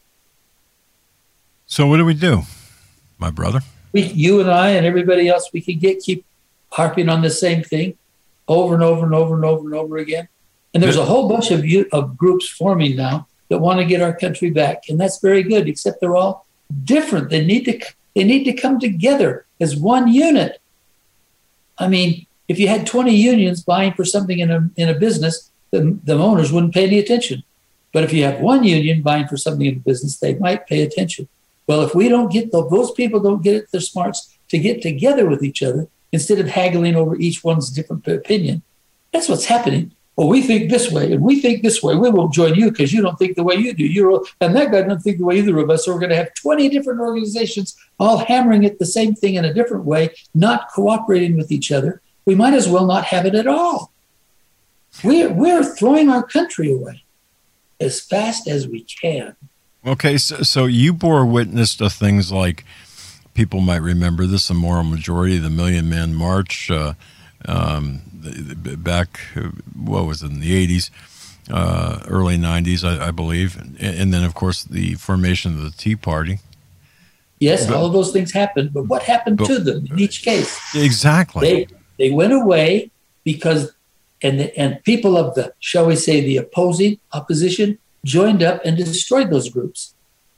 So what do we do, my brother? You and I and everybody else, we can keep harping on the same thing over and over and over and over and over again. And there's a whole bunch of groups forming now that want to get our country back, and that's very good. Except they're all different. They need to come together as one unit. I mean, if you had 20 unions vying for something in a business, the owners wouldn't pay any attention. But if you have one union vying for something in a business, they might pay attention. Well, if we don't get those people don't get it, their smarts to get together with each other instead of haggling over each one's different opinion, that's what's happening. Well, we think this way, and we think this way. We won't join you because you don't think the way you do. And that guy doesn't think the way either of us. So we're going to have 20 different organizations all hammering at the same thing in a different way, not cooperating with each other. We might as well not have it at all. We're throwing our country away as fast as we can. Okay, so you bore witness to things like, people might remember this, the Moral Majority, the Million Man March, back, what was it, in the 80s, early 90s, I believe. And then, of course, the formation of the Tea Party. Yes, all of those things happened, but what happened to them in each case? Exactly. They went away because, and people of the, shall we say, the opposition, joined up and destroyed those groups.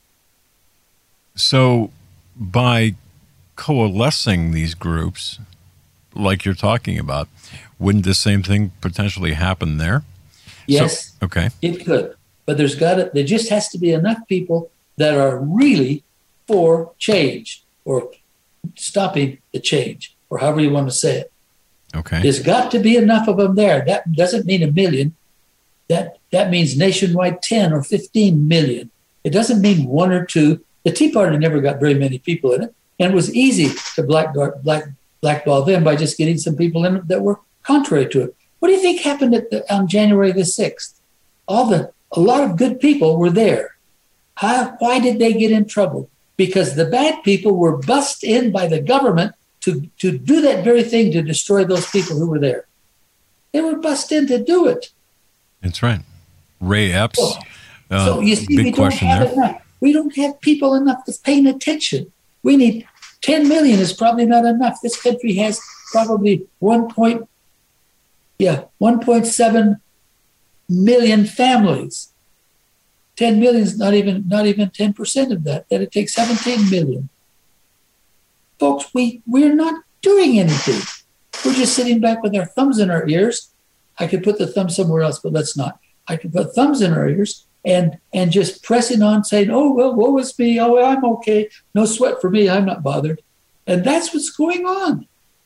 So by coalescing these groups, like you're talking about, wouldn't the same thing potentially happen there? Yes, okay, it could. But there just has to be enough people that are really for change or stopping the change, or however you want to say it. Okay. There's got to be enough of them there. That doesn't mean 1 million. That means nationwide 10 or 15 million. It doesn't mean 1 or 2. The Tea Party never got very many people in it, and it was easy to blackball them by just getting some people in it that were contrary to it. What do you think happened on January the 6th? A lot of good people were there. Why did they get in trouble? Because the bad people were bussed in by the government to do that very thing, to destroy those people who were there. They were bussed in to do it. That's right. Ray Epps. So you see, big question there. We don't have people enough that's paying attention. We need 10 million is probably not enough. This country has probably 1.7 million families. 10 million is not even 10% of that. That it takes 17 million. Folks, we're not doing anything. We're just sitting back with our thumbs in our ears. I could put the thumb somewhere else, but let's not. I could put thumbs in our ears and just pressing on, saying, oh, well, woe is me. Oh, well, I'm okay. No sweat for me. I'm not bothered. And that's what's going on.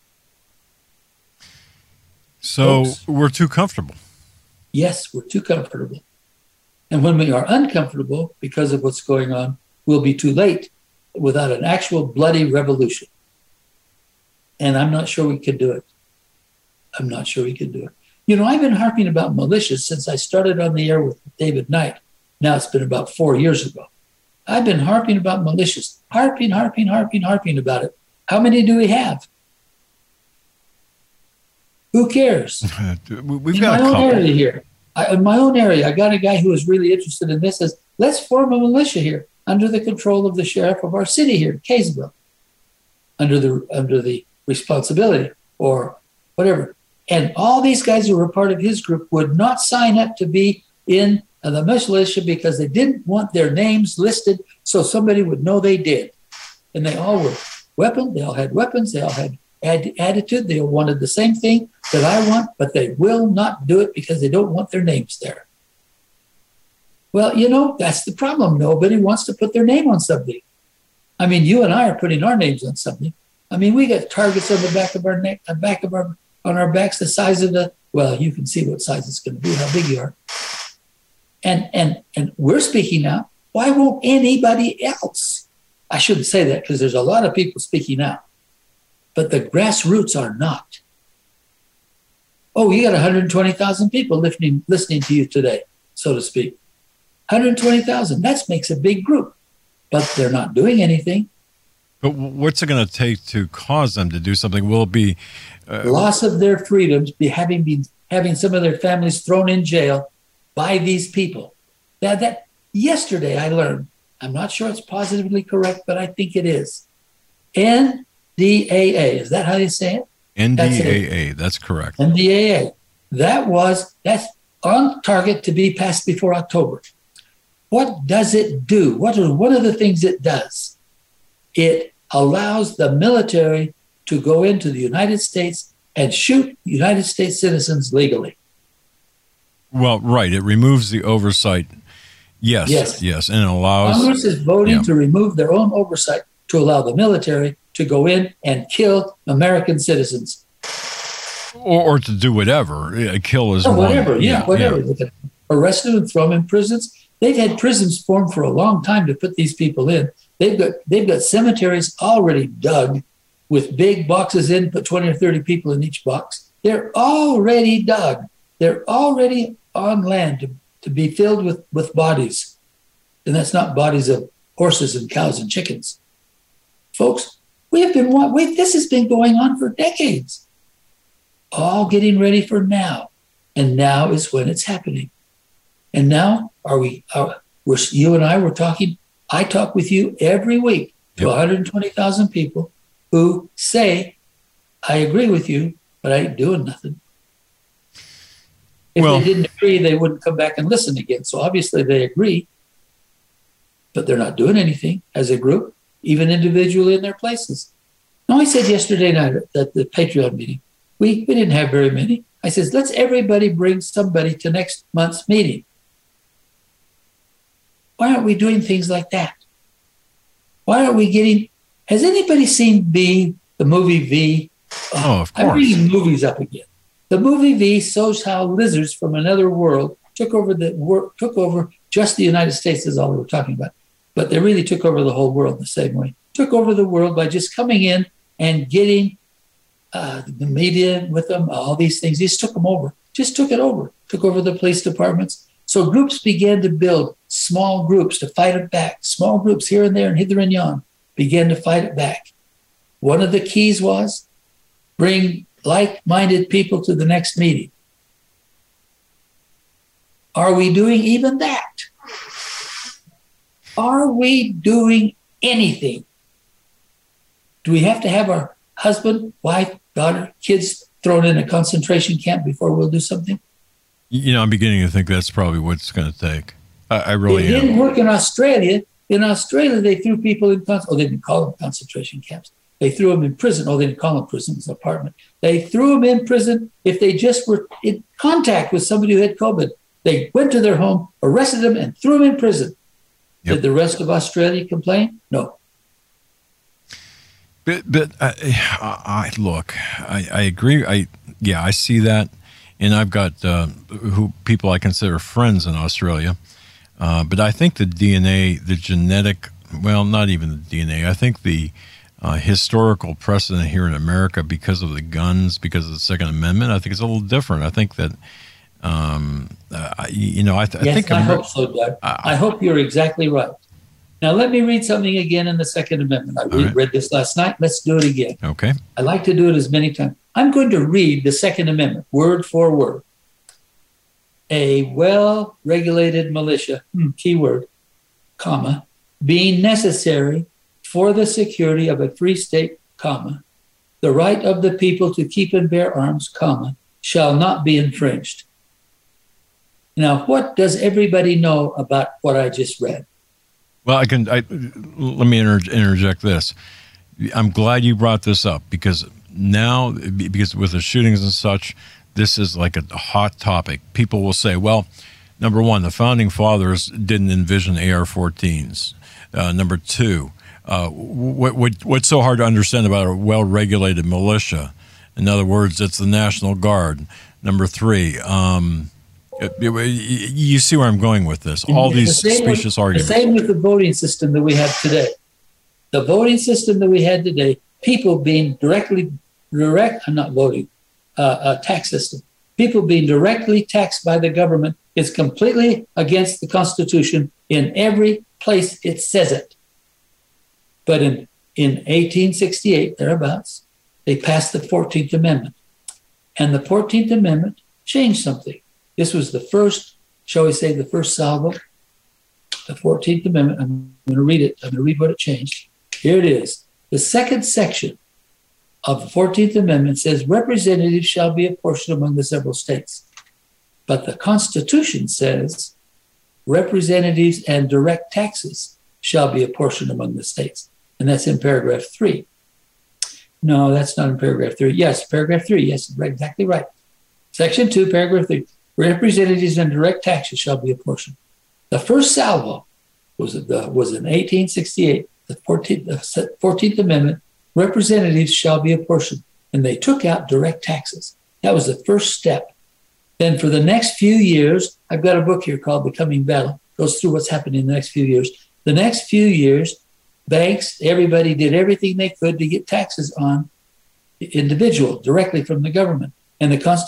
So Folks, we're too comfortable. Yes, we're too comfortable. And when we are uncomfortable because of what's going on, we'll be too late without an actual bloody revolution. And I'm not sure we can do it. I'm not sure we can do it. You know, I've been harping about militias since I started on the air with David Knight. Now it's been about 4 years ago. I've been harping about militias, harping about it. How many do we have? Who cares? We've got a couple. Area here. In my own area, I got a guy who is really interested in this. Says, let's form a militia here under the control of the sheriff of our city here, Kaysville, under the responsibility or whatever. And all these guys who were part of his group would not sign up to be in the militia because they didn't want their names listed so somebody would know they did. And they all were they all had weapons, they all had attitude, they all wanted the same thing that I want, but they will not do it because they don't want their names there. Well, you know, that's the problem. Nobody wants to put their name on something. I mean, you and I are putting our names on something. I mean, we got targets on the back of our neck, on our backs, the size of well, you can see what size it's going to be, how big you are. And we're speaking out. Why won't anybody else? I shouldn't say that because there's a lot of people speaking out, but the grassroots are not. Oh, you got 120,000 people listening to you today, so to speak. 120,000, that makes a big group, but they're not doing anything. But what's it going to take to cause them to do something? Will it be loss of their freedoms, having some of their families thrown in jail by these people? That yesterday I learned. I'm not sure it's positively correct, but I think it is. NDAA, is that how you say it? NDAA, that's correct. NDAA. That's on target to be passed before October. What does it do? What are one of the things it does? It allows the military to go into the United States and shoot United States citizens legally. Well, right. It removes the oversight. Yes. And it allows... Congress is voting to remove their own oversight to allow the military to go in and kill American citizens. Or to do whatever. Kill is whatever. Whatever. They can arrest them and throw them in prisons. They've had prisons formed for a long time to put these people in. They've got cemeteries already dug with big boxes in, put 20 or 30 people in each box. They're already dug. they're already on land to be filled with bodies. And that's not bodies of horses and cows and chickens. Folks, this has been going on for decades, all getting ready for now. And now is when it's happening. And now you and I were talking. I talk with you every week to 120,000 people who say, I agree with you, but I ain't doing nothing. If they didn't agree, they wouldn't come back and listen again. So obviously they agree, but they're not doing anything as a group, even individually in their places. Now, I said yesterday night at the Patreon meeting, we didn't have very many. I said, let's everybody bring somebody to next month's meeting. Why aren't we doing things like that? Why aren't we has anybody seen V, the movie V? Oh, of course. I'm bringing movies up again. The movie V shows how lizards from another world took over just the United States is all we were talking about. But they really took over the whole world the same way. Took over the world by just coming in and getting the media with them, all these things. He just took them over. Just took it over. Took over the police departments. So groups began to build small groups to fight it back. Small groups here and there and hither and yon began to fight it back. One of the keys was bring like-minded people to the next meeting. Are we doing even that? Are we doing anything? Do we have to have our husband, wife, daughter, kids thrown in a concentration camp before we'll do something? I'm beginning to think that's probably what it's going to take. I really am. It didn't work in Australia. In Australia, they threw people in they didn't call them concentration camps. They threw them in prison. They didn't call them prison, it was an apartment. They threw them in prison if they just were in contact with somebody who had COVID. They went to their home, arrested them, and threw them in prison. Yep. Did the rest of Australia complain? No. But I look, I agree. I see that, and I've got people I consider friends in Australia. But I think the DNA, the genetic, well, not even the DNA. I think the historical precedent here in America, because of the guns, because of the Second Amendment, I think it's a little different. I think that, I hope so, Doug. I hope you're exactly right. Now, let me read something again in the Second Amendment. I read this last night. Let's do it again. Okay. I like to do it as many times. I'm going to read the Second Amendment, word for word. A well-regulated militia, keyword, comma, being necessary for the security of a free state, comma, the right of the people to keep and bear arms, comma, shall not be infringed. Now, what does everybody know about what I just read? Well, let me interject this. I'm glad you brought this up because with the shootings and such, this is like a hot topic. People will say, well, number one, the founding fathers didn't envision AR-14s. Number two, what's so hard to understand about a well-regulated militia? In other words, it's the National Guard. Number three, you see where I'm going with this. All these specious arguments. The same with the voting system that we have today. The voting system that we had today, people being tax system. People being directly taxed by the government is completely against the Constitution in every place it says it. But in 1868, thereabouts, they passed the 14th Amendment. And the 14th Amendment changed something. This was the first, shall we say, the first salvo. The 14th Amendment, I'm going to read it. I'm going to read what it changed. Here it is. The second section of the 14th Amendment says representatives shall be apportioned among the several states. But the Constitution says representatives and direct taxes shall be apportioned among the states. And that's in paragraph 3. No, that's not in paragraph 3. Yes, paragraph 3. Yes, right, exactly right. Section 2, paragraph 3. Representatives and direct taxes shall be apportioned. The first salvo was in 1868, the 14th Amendment. Representatives shall be apportioned, and they took out direct taxes. That was the first step. Then for the next few years, I've got a book here called The Coming Battle. Goes through what's happening in the next few years. The next few years, banks, everybody did everything they could to get taxes on the individual directly from the government. And the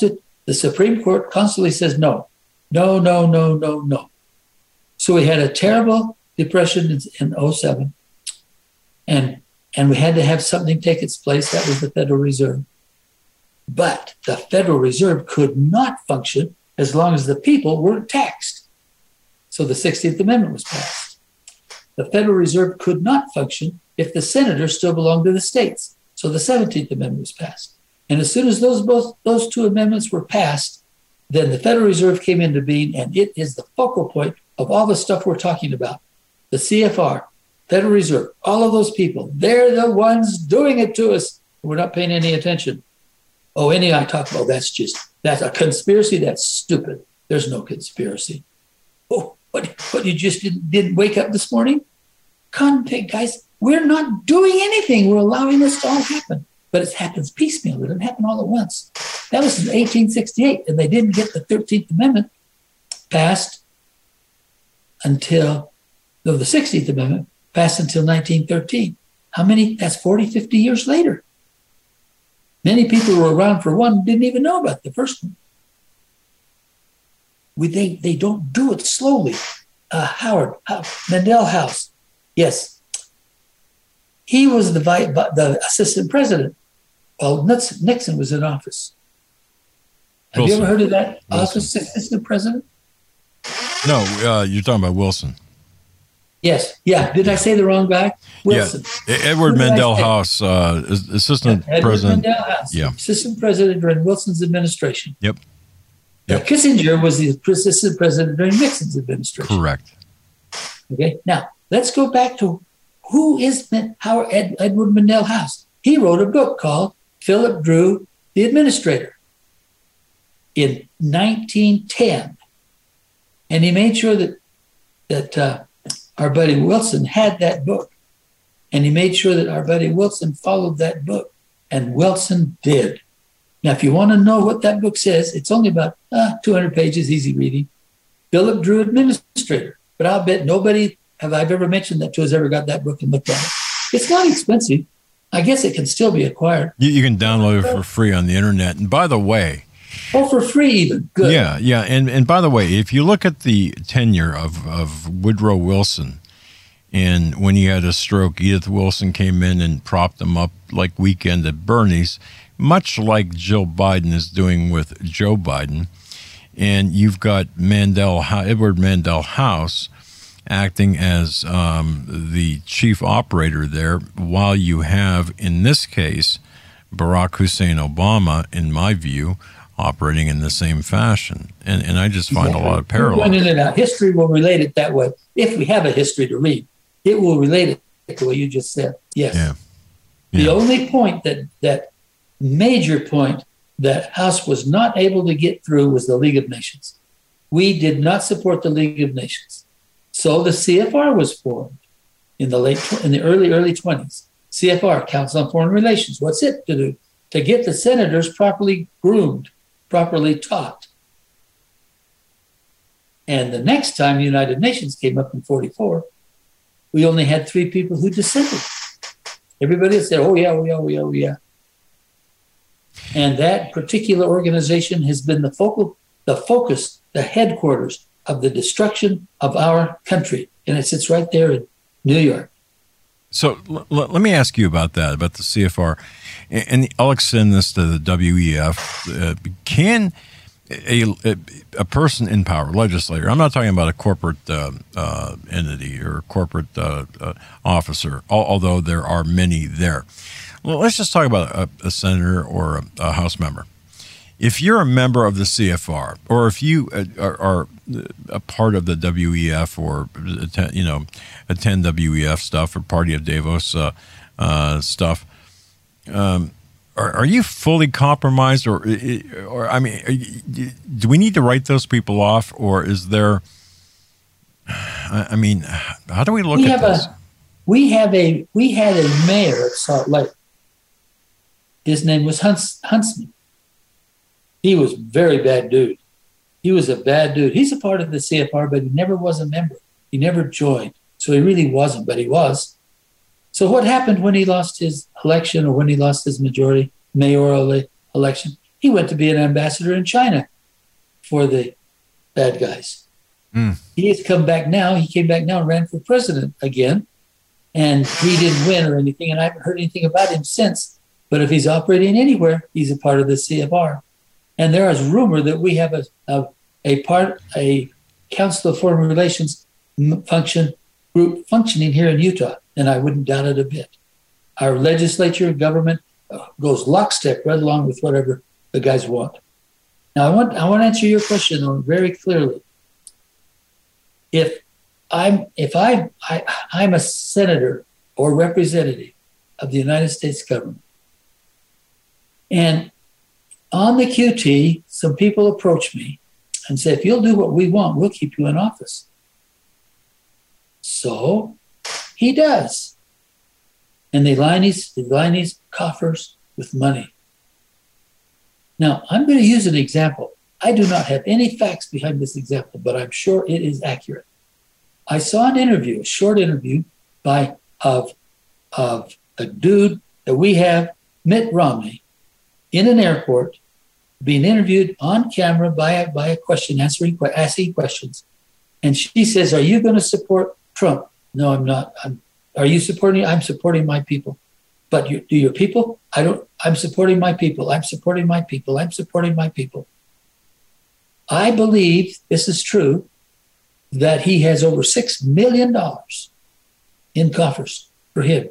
The Supreme Court constantly says no, no, no, no, no, no. So we had a terrible depression in 2007, and we had to have something take its place. That was the Federal Reserve. But the Federal Reserve could not function as long as the people weren't taxed. So the 16th Amendment was passed. The Federal Reserve could not function if the senators still belonged to the states. So the 17th Amendment was passed. And as soon as those two amendments were passed, then the Federal Reserve came into being, and it is the focal point of all the stuff we're talking about. The CFR, Federal Reserve, all of those people, they're the ones doing it to us. We're not paying any attention. Oh, I talk about that's a conspiracy. That's stupid. There's no conspiracy. Oh, what you just didn't wake up this morning? Guys, we're not doing anything. We're allowing this to all happen. But it happens piecemeal. It didn't happen all at once. That was in 1868, and they didn't get the 13th Amendment passed until, the 16th Amendment passed until 1913. How many? That's 40, 50 years later. Many people who were around for one didn't even know about the first one. They don't do it slowly. Mandel House, yes. He was the assistant president while Nixon was in office. Have you ever heard of that office, assistant president? No, you're talking about Wilson. Yes. Yeah. Did I say the wrong guy? Wilson. Yeah. Edward Mandel House, assistant president. Mandel House, yeah. Assistant president during Wilson's administration. Yep. Kissinger was the assistant president during Nixon's administration. Correct. Okay. Now, let's go back to who is Edward Mandel House. He wrote a book called Philip Drew, the Administrator in 1910. And he made sure that our buddy Wilson had that book. And he made sure that our buddy Wilson followed that book. And Wilson did. Now, if you want to know what that book says, it's only about 200 pages, easy reading. Philip Drew, Administrator. But I'll bet nobody have I ever mentioned that to has ever got that book and looked at it. It's not expensive. I guess it can still be acquired. You can download it for free on the internet. And by the way, for free even. Good. Yeah. And by the way, if you look at the tenure of Woodrow Wilson, and when he had a stroke, Edith Wilson came in and propped him up like Weekend at Bernie's, much like Jill Biden is doing with Joe Biden. And you've got Edward Mandel House acting as the chief operator there, while you have, in this case, Barack Hussein Obama, in my view, operating in the same fashion. And I just find a lot of parallels. History will relate it that way. If we have a history to read, it will relate it to what you just said. Yes. Yeah. The only point that major point that House was not able to get through was the League of Nations. We did not support the League of Nations. So the CFR was formed in the early 20s. CFR, Council on Foreign Relations. What's it to do? To get the senators properly groomed, properly taught. And the next time the United Nations came up in 1944, we only had 3 people who dissented. Everybody said, oh yeah. And that particular organization has been the focus, the headquarters of the destruction of our country. And it sits right there in New York. So let me ask you about that, about the CFR. And I'll extend this to the WEF. Can a person in power, legislator, I'm not talking about a corporate entity or corporate officer, although there are many there. Well, let's just talk about a senator or a House member. If you're a member of the CFR, or if you are a part of the WEF, or attend WEF stuff or Party of Davos stuff, are you fully compromised, or I mean, do we need to write those people off, or is there? I mean, how do we look at this? We had a mayor of Salt Lake. His name was Huntsman. He was a very bad dude. He was a bad dude. He's a part of the CFR, but he never was a member. He never joined. So he really wasn't, but he was. So what happened when he lost his election, or when he lost his mayoral election? He went to be an ambassador in China for the bad guys. He has come back now. He came back now and ran for president again. And he didn't win or anything. And I haven't heard anything about him since. But if he's operating anywhere, he's a part of the CFR. And there is rumor that we have a Council of Foreign Relations group functioning here in Utah. And I wouldn't doubt it a bit. Our legislature and government goes lockstep right along with whatever the guys want. Now, I want to answer your question though, very clearly. If I'm a senator or representative of the United States government, and on the QT, some people approach me and say, if you'll do what we want, we'll keep you in office. So he does. And they line his coffers with money. Now, I'm going to use an example. I do not have any facts behind this example, but I'm sure it is accurate. I saw an interview, a short interview of a dude that we have, Mitt Romney, in an airport, being interviewed on camera by a question, asking questions. And she says, "Are you going to support Trump?" "No, I'm not. Are you supporting? I'm supporting my people." "But do your people?" "I don't. I'm supporting my people. I'm supporting my people. I'm supporting my people." I believe this is true, that he has over $6 million in coffers for him.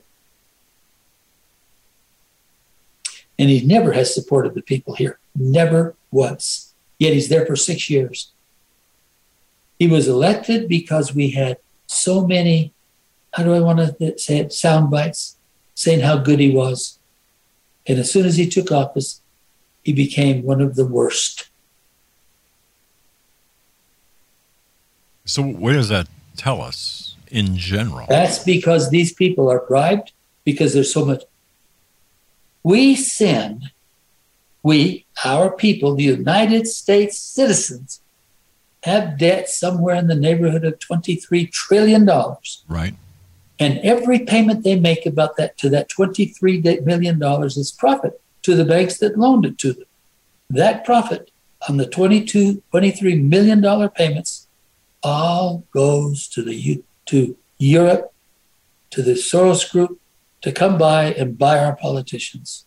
And he never has supported the people here. Never once. Yet he's there for 6 years. He was elected because we had so many, how do I want to say it, sound bites, saying how good he was. And as soon as he took office, he became one of the worst. So what does that tell us in general? That's because these people are bribed, because there's so much. Our people, the United States citizens, have debt somewhere in the neighborhood of $23 trillion. Right. And every payment they make about that to that $23 million is profit to the banks that loaned it to them. That profit on the $23 million payments all goes to Europe, to the Soros Group, to come by and buy our politicians.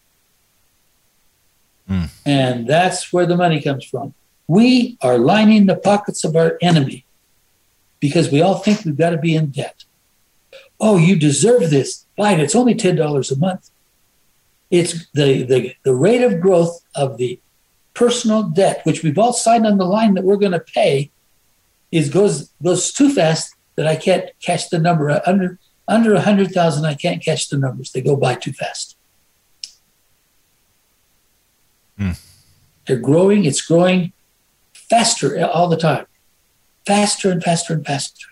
And that's where the money comes from. We are lining the pockets of our enemy because we all think we've got to be in debt. "Oh, you deserve this. Fine, it's only $10 a month." It's the rate of growth of the personal debt, which we've all signed on the line that we're going to pay, goes too fast that I can't catch the number. Under 100,000, I can't catch the numbers. They go by too fast. They're growing. It's growing faster all the time. Faster and faster and faster.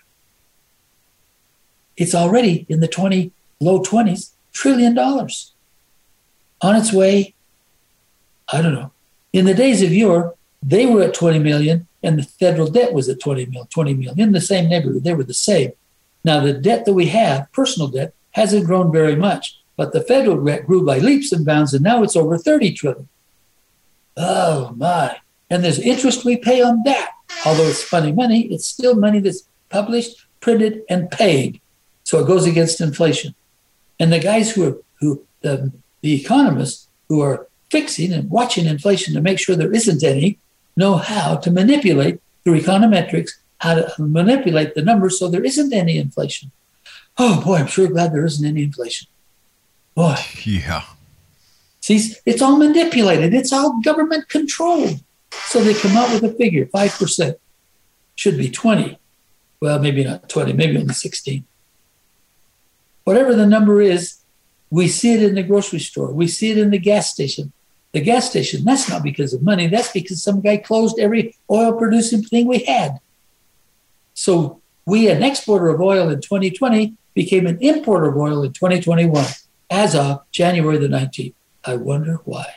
It's already in the low 20s trillion dollars. On its way, I don't know. In the days of yore, they were at 20 million and the federal debt was at 20 million in the same neighborhood. They were the same. Now, the debt that we have, personal debt, hasn't grown very much, but the federal debt grew by leaps and bounds, and now it's over 30 trillion. Oh, my. And there's interest we pay on that. Although it's funny money, it's still money that's published, printed, and paid. So it goes against inflation. And the guys the economists who are fixing and watching inflation to make sure there isn't any, know how to manipulate through econometrics, how to manipulate the numbers so there isn't any inflation. Oh, boy, I'm sure glad there isn't any inflation. Boy. Yeah. See, it's all manipulated. It's all government controlled. So they come out with a figure, 5%. Should be 20. Well, maybe not 20, maybe only 16. Whatever the number is, we see it in the grocery store. We see it in the gas station. The gas station, that's not because of money. That's because some guy closed every oil-producing thing we had. So we, an exporter of oil in 2020, became an importer of oil in 2021 as of January the 19th. I wonder why.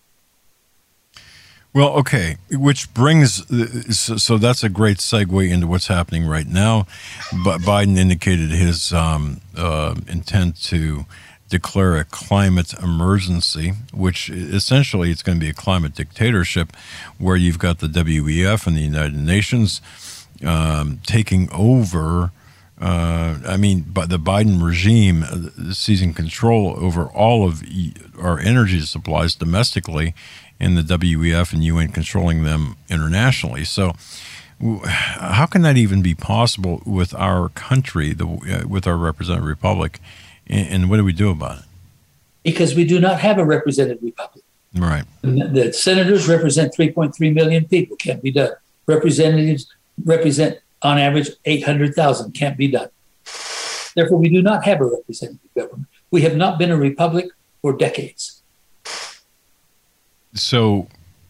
Well, okay, which brings, so that's a great segue into what's happening right now. But Biden indicated his intent to declare a climate emergency, which essentially it's going to be a climate dictatorship where you've got the WEF and the United Nations taking over. But the Biden regime seizing control over all of our energy supplies domestically, and the WEF and UN controlling them internationally. So how can that even be possible with our country, with our representative republic? And what do we do about it? Because we do not have a representative republic. Right. The senators represent 3.3 million people. Can't be done. Representatives represent, on average, 800,000. Can't be done. Therefore, we do not have a representative government. We have not been a republic for decades. So,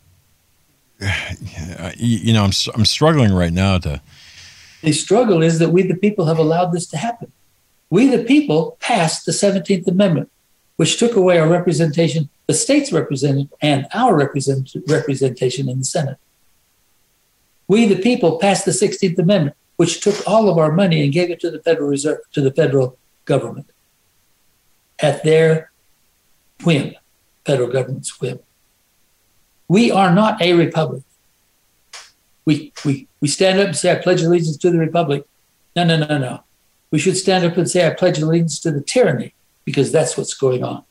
I'm struggling right now to. The struggle is that we, the people, have allowed this to happen. We, the people, passed the 17th Amendment, which took away our representation, the states represented, and our representation in the Senate. We, the people, passed the 16th Amendment, which took all of our money and gave it to the Federal Reserve, to the federal government, at their whim, federal government's whim. We are not a republic. We stand up and say, I pledge allegiance to the republic. No. We should stand up and say, I pledge allegiance to the tyranny, because that's what's going on.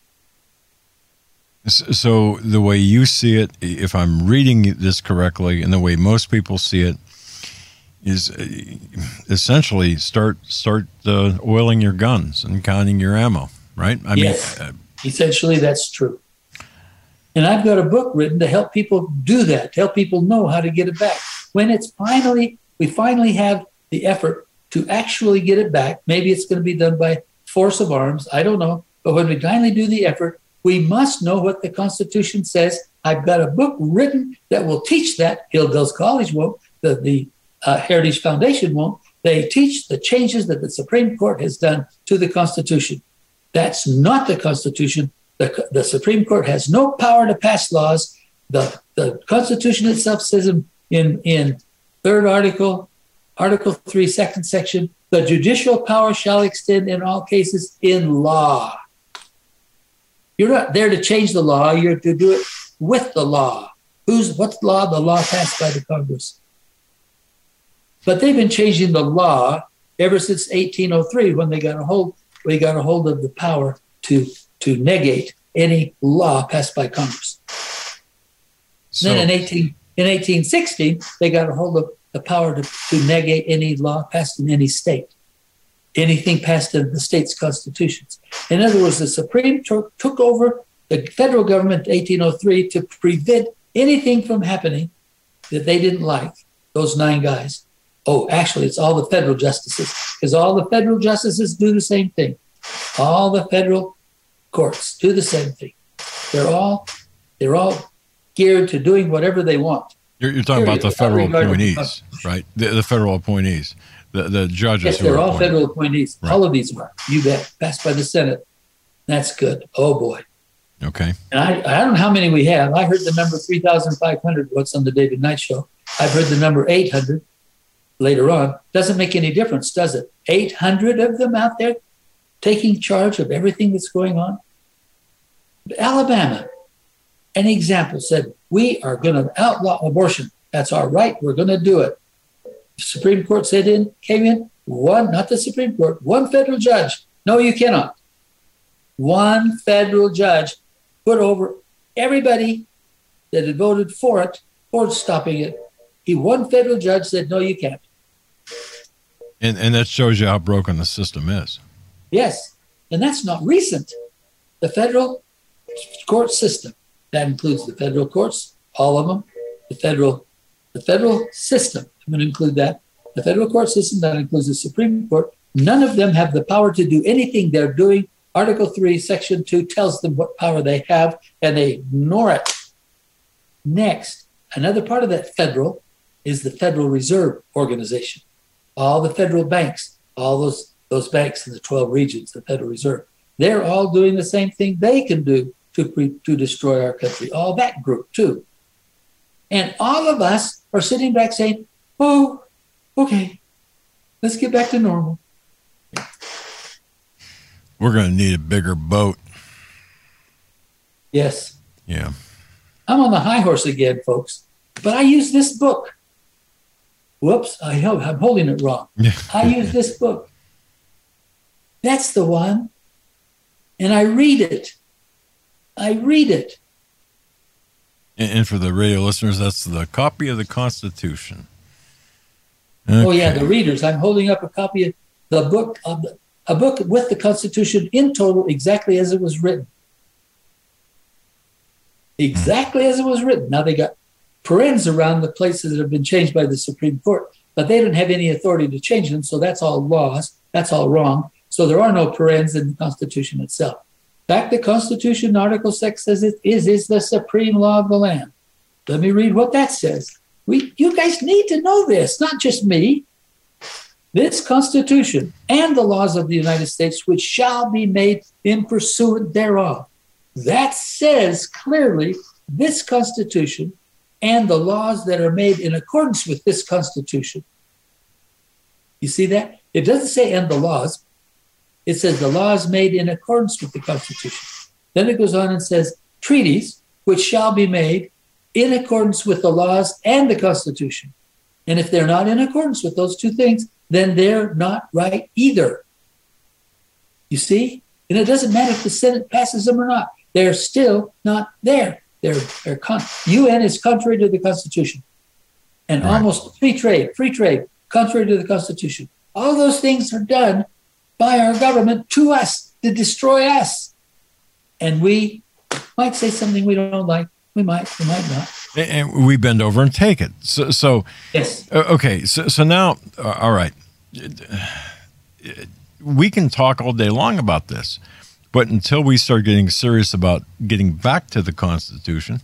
So the way you see it, if I'm reading this correctly, and the way most people see it, is essentially start oiling your guns and counting your ammo, right? Yes, essentially that's true. And I've got a book written to help people do that, to help people know how to get it back. When we finally have the effort to actually get it back, maybe it's going to be done by force of arms, I don't know. But when we finally do the effort, we must know what the Constitution says. I've got a book written that will teach that. Hillsdale College won't. The Heritage Foundation won't. They teach the changes that the Supreme Court has done to the Constitution. That's not the Constitution. The Supreme Court has no power to pass laws. The Constitution itself says in third article, Article 3, second section, the judicial power shall extend in all cases in law. You're not there to change the law. You're to do it with the law. What's law? The law passed by the Congress. But they've been changing the law ever since 1803, when they got a hold of the power to negate any law passed by Congress. So, then in 1860, they got a hold of the power to negate any law passed in any state, anything passed in the state's constitutions. In other words, the Supreme Court took over the federal government in 1803 to prevent anything from happening that they didn't like, those 9 guys. Oh, actually, it's all the federal justices, because all the federal justices do the same thing. All the federal courts do the same thing. They're all geared to doing whatever they want. You're talking about the federal appointees, right? The federal appointees, the judges. Yes, they're all federal appointees. Right. All of these are. You bet. Passed by the Senate. That's good. Oh, boy. Okay. And I don't know how many we have. I heard the number 3,500 once on the David Knight Show. I've heard the number 800 later on. Doesn't make any difference, does it? 800 of them out there taking charge of everything that's going on. Alabama, an example, said, we are going to outlaw abortion. That's our right. We're going to do it. The Supreme Court came in, not the Supreme Court, one federal judge. No, you cannot. One federal judge put over everybody that had voted for it, for stopping it. One federal judge said, no, you can't. And that shows you how broken the system is. Yes. And that's not recent. The federal court system, that includes the federal courts, all of them, the federal system, I'm going to include that. The federal court system, that includes the Supreme Court, none of them have the power to do anything they're doing. Article 3, Section 2 tells them what power they have, and they ignore it. Next, another part of that federal is the Federal Reserve Organization. All the federal banks, all those banks in the 12 regions, the Federal Reserve, they're all doing the same thing they can do to destroy our country. All that group, too. And all of us are sitting back saying, oh, okay, let's get back to normal. We're going to need a bigger boat. Yes. Yeah. I'm on the high horse again, folks. But I use this book. Whoops, I'm holding it wrong. I use this book. That's the one. And I read it. And for the radio listeners, that's the copy of the Constitution. Okay. Oh, yeah, the readers. I'm holding up a copy of the book, a book with the Constitution in total, exactly as it was written. Exactly as it was written. Now, they got parens around the places that have been changed by the Supreme Court, but they don't have any authority to change them, so that's all laws. That's all wrong. So there are no parens in the Constitution itself. In fact, the Constitution, Article 6 says it is the supreme law of the land. Let me read what that says. You guys need to know this, not just me. This Constitution and the laws of the United States, which shall be made in pursuant thereof. That says clearly this Constitution and the laws that are made in accordance with this Constitution. You see that? It doesn't say and the laws. It says the laws made in accordance with the Constitution. Then it goes on and says treaties which shall be made in accordance with the laws and the Constitution. And if they're not in accordance with those two things, then they're not right either. You see? And it doesn't matter if the Senate passes them or not. They're still not there. UN is contrary to the Constitution. And right. Almost free trade, contrary to the Constitution. All those things are done by our government to us, to destroy us. And we might say something we don't like. We might not. And we bend over and take it. So yes. Okay. So now, all right. We can talk all day long about this, but until we start getting serious about getting back to the Constitution,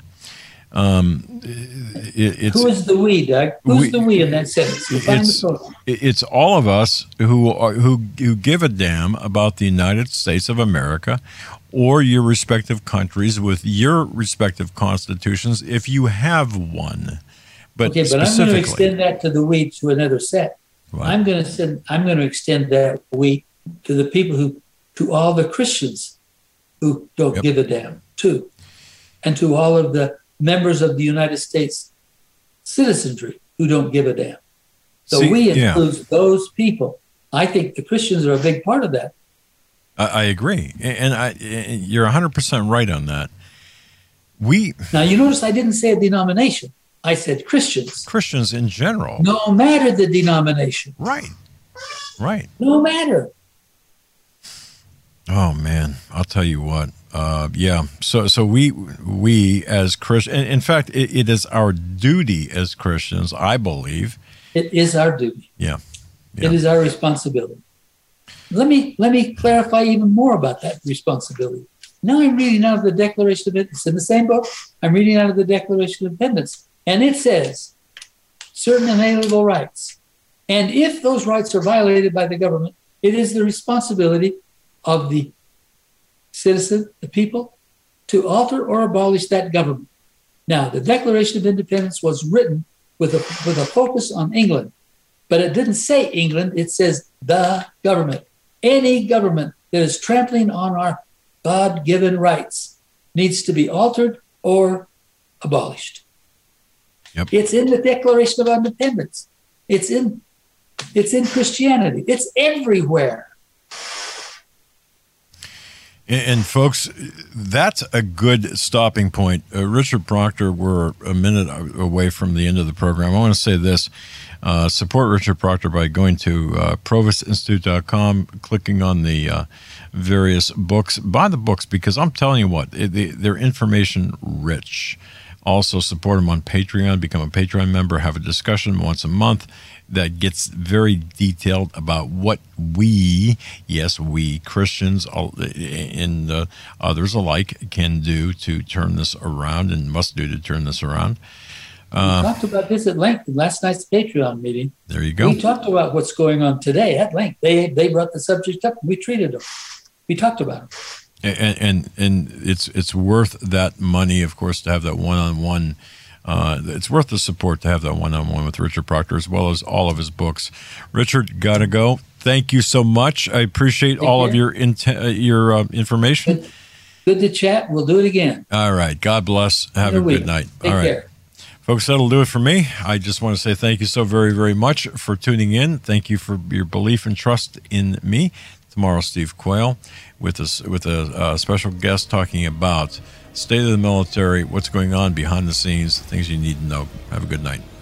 it's who is the we, Doug? Who's the we in that sentence? It's all of us who give a damn about the United States of America or your respective countries with your respective constitutions, if you have one. But okay, but I'm going to extend that to the we to another set. What? I'm going to extend that we to the people to all the Christians who don't give a damn too, and to all of the members of the United States citizenry who don't give a damn. So we includes those people. I think the Christians are a big part of that. I agree, and you're 100% right on that. Now you notice I didn't say a denomination. I said Christians. Christians in general. No matter the denomination. Right. No matter. Oh man, I'll tell you what. So we as Christians, in fact, it is our duty as Christians, I believe. It is our duty. Yeah. It is our responsibility. Let me clarify even more about that responsibility. Now I'm reading out of the Declaration of Independence. In the same book, I'm reading out of the Declaration of Independence. And it says certain inalienable rights. And if those rights are violated by the government, it is the responsibility of the citizen, the people, to alter or abolish that government. Now, the Declaration of Independence was written with a focus on England, but it didn't say England. It says the government. Any government that is trampling on our God-given rights needs to be altered or abolished. Yep. It's in the Declaration of Independence. It's in Christianity. It's everywhere. And folks, that's a good stopping point. Richard Proctor, we're a minute away from the end of the program. I want to say this. Support Richard Proctor by going to provistinstitute.com, clicking on the various books. Buy the books because I'm telling you what, they're information rich. Also support him on Patreon. Become a Patreon member. Have a discussion once a month that gets very detailed about what we Christians and others alike can do to turn this around and must do to turn this around. We talked about this at length in last night's Patreon meeting. There you go. We talked about what's going on today at length. They brought the subject up. We treated them. We talked about them. And it's worth that money, of course, to have that one-on-one. It's worth the support to have that one-on-one with Richard Proctor, as well as all of his books. Richard, gotta go. Thank you so much. I appreciate all of your information. Good to chat. We'll do it again. All right. God bless. Have a good night. Take care. Folks, that'll do it for me. I just want to say thank you so very, very much for tuning in. Thank you for your belief and trust in me. Tomorrow, Steve Quayle with a special guest talking about state of the military, what's going on behind the scenes, things you need to know. Have a good night.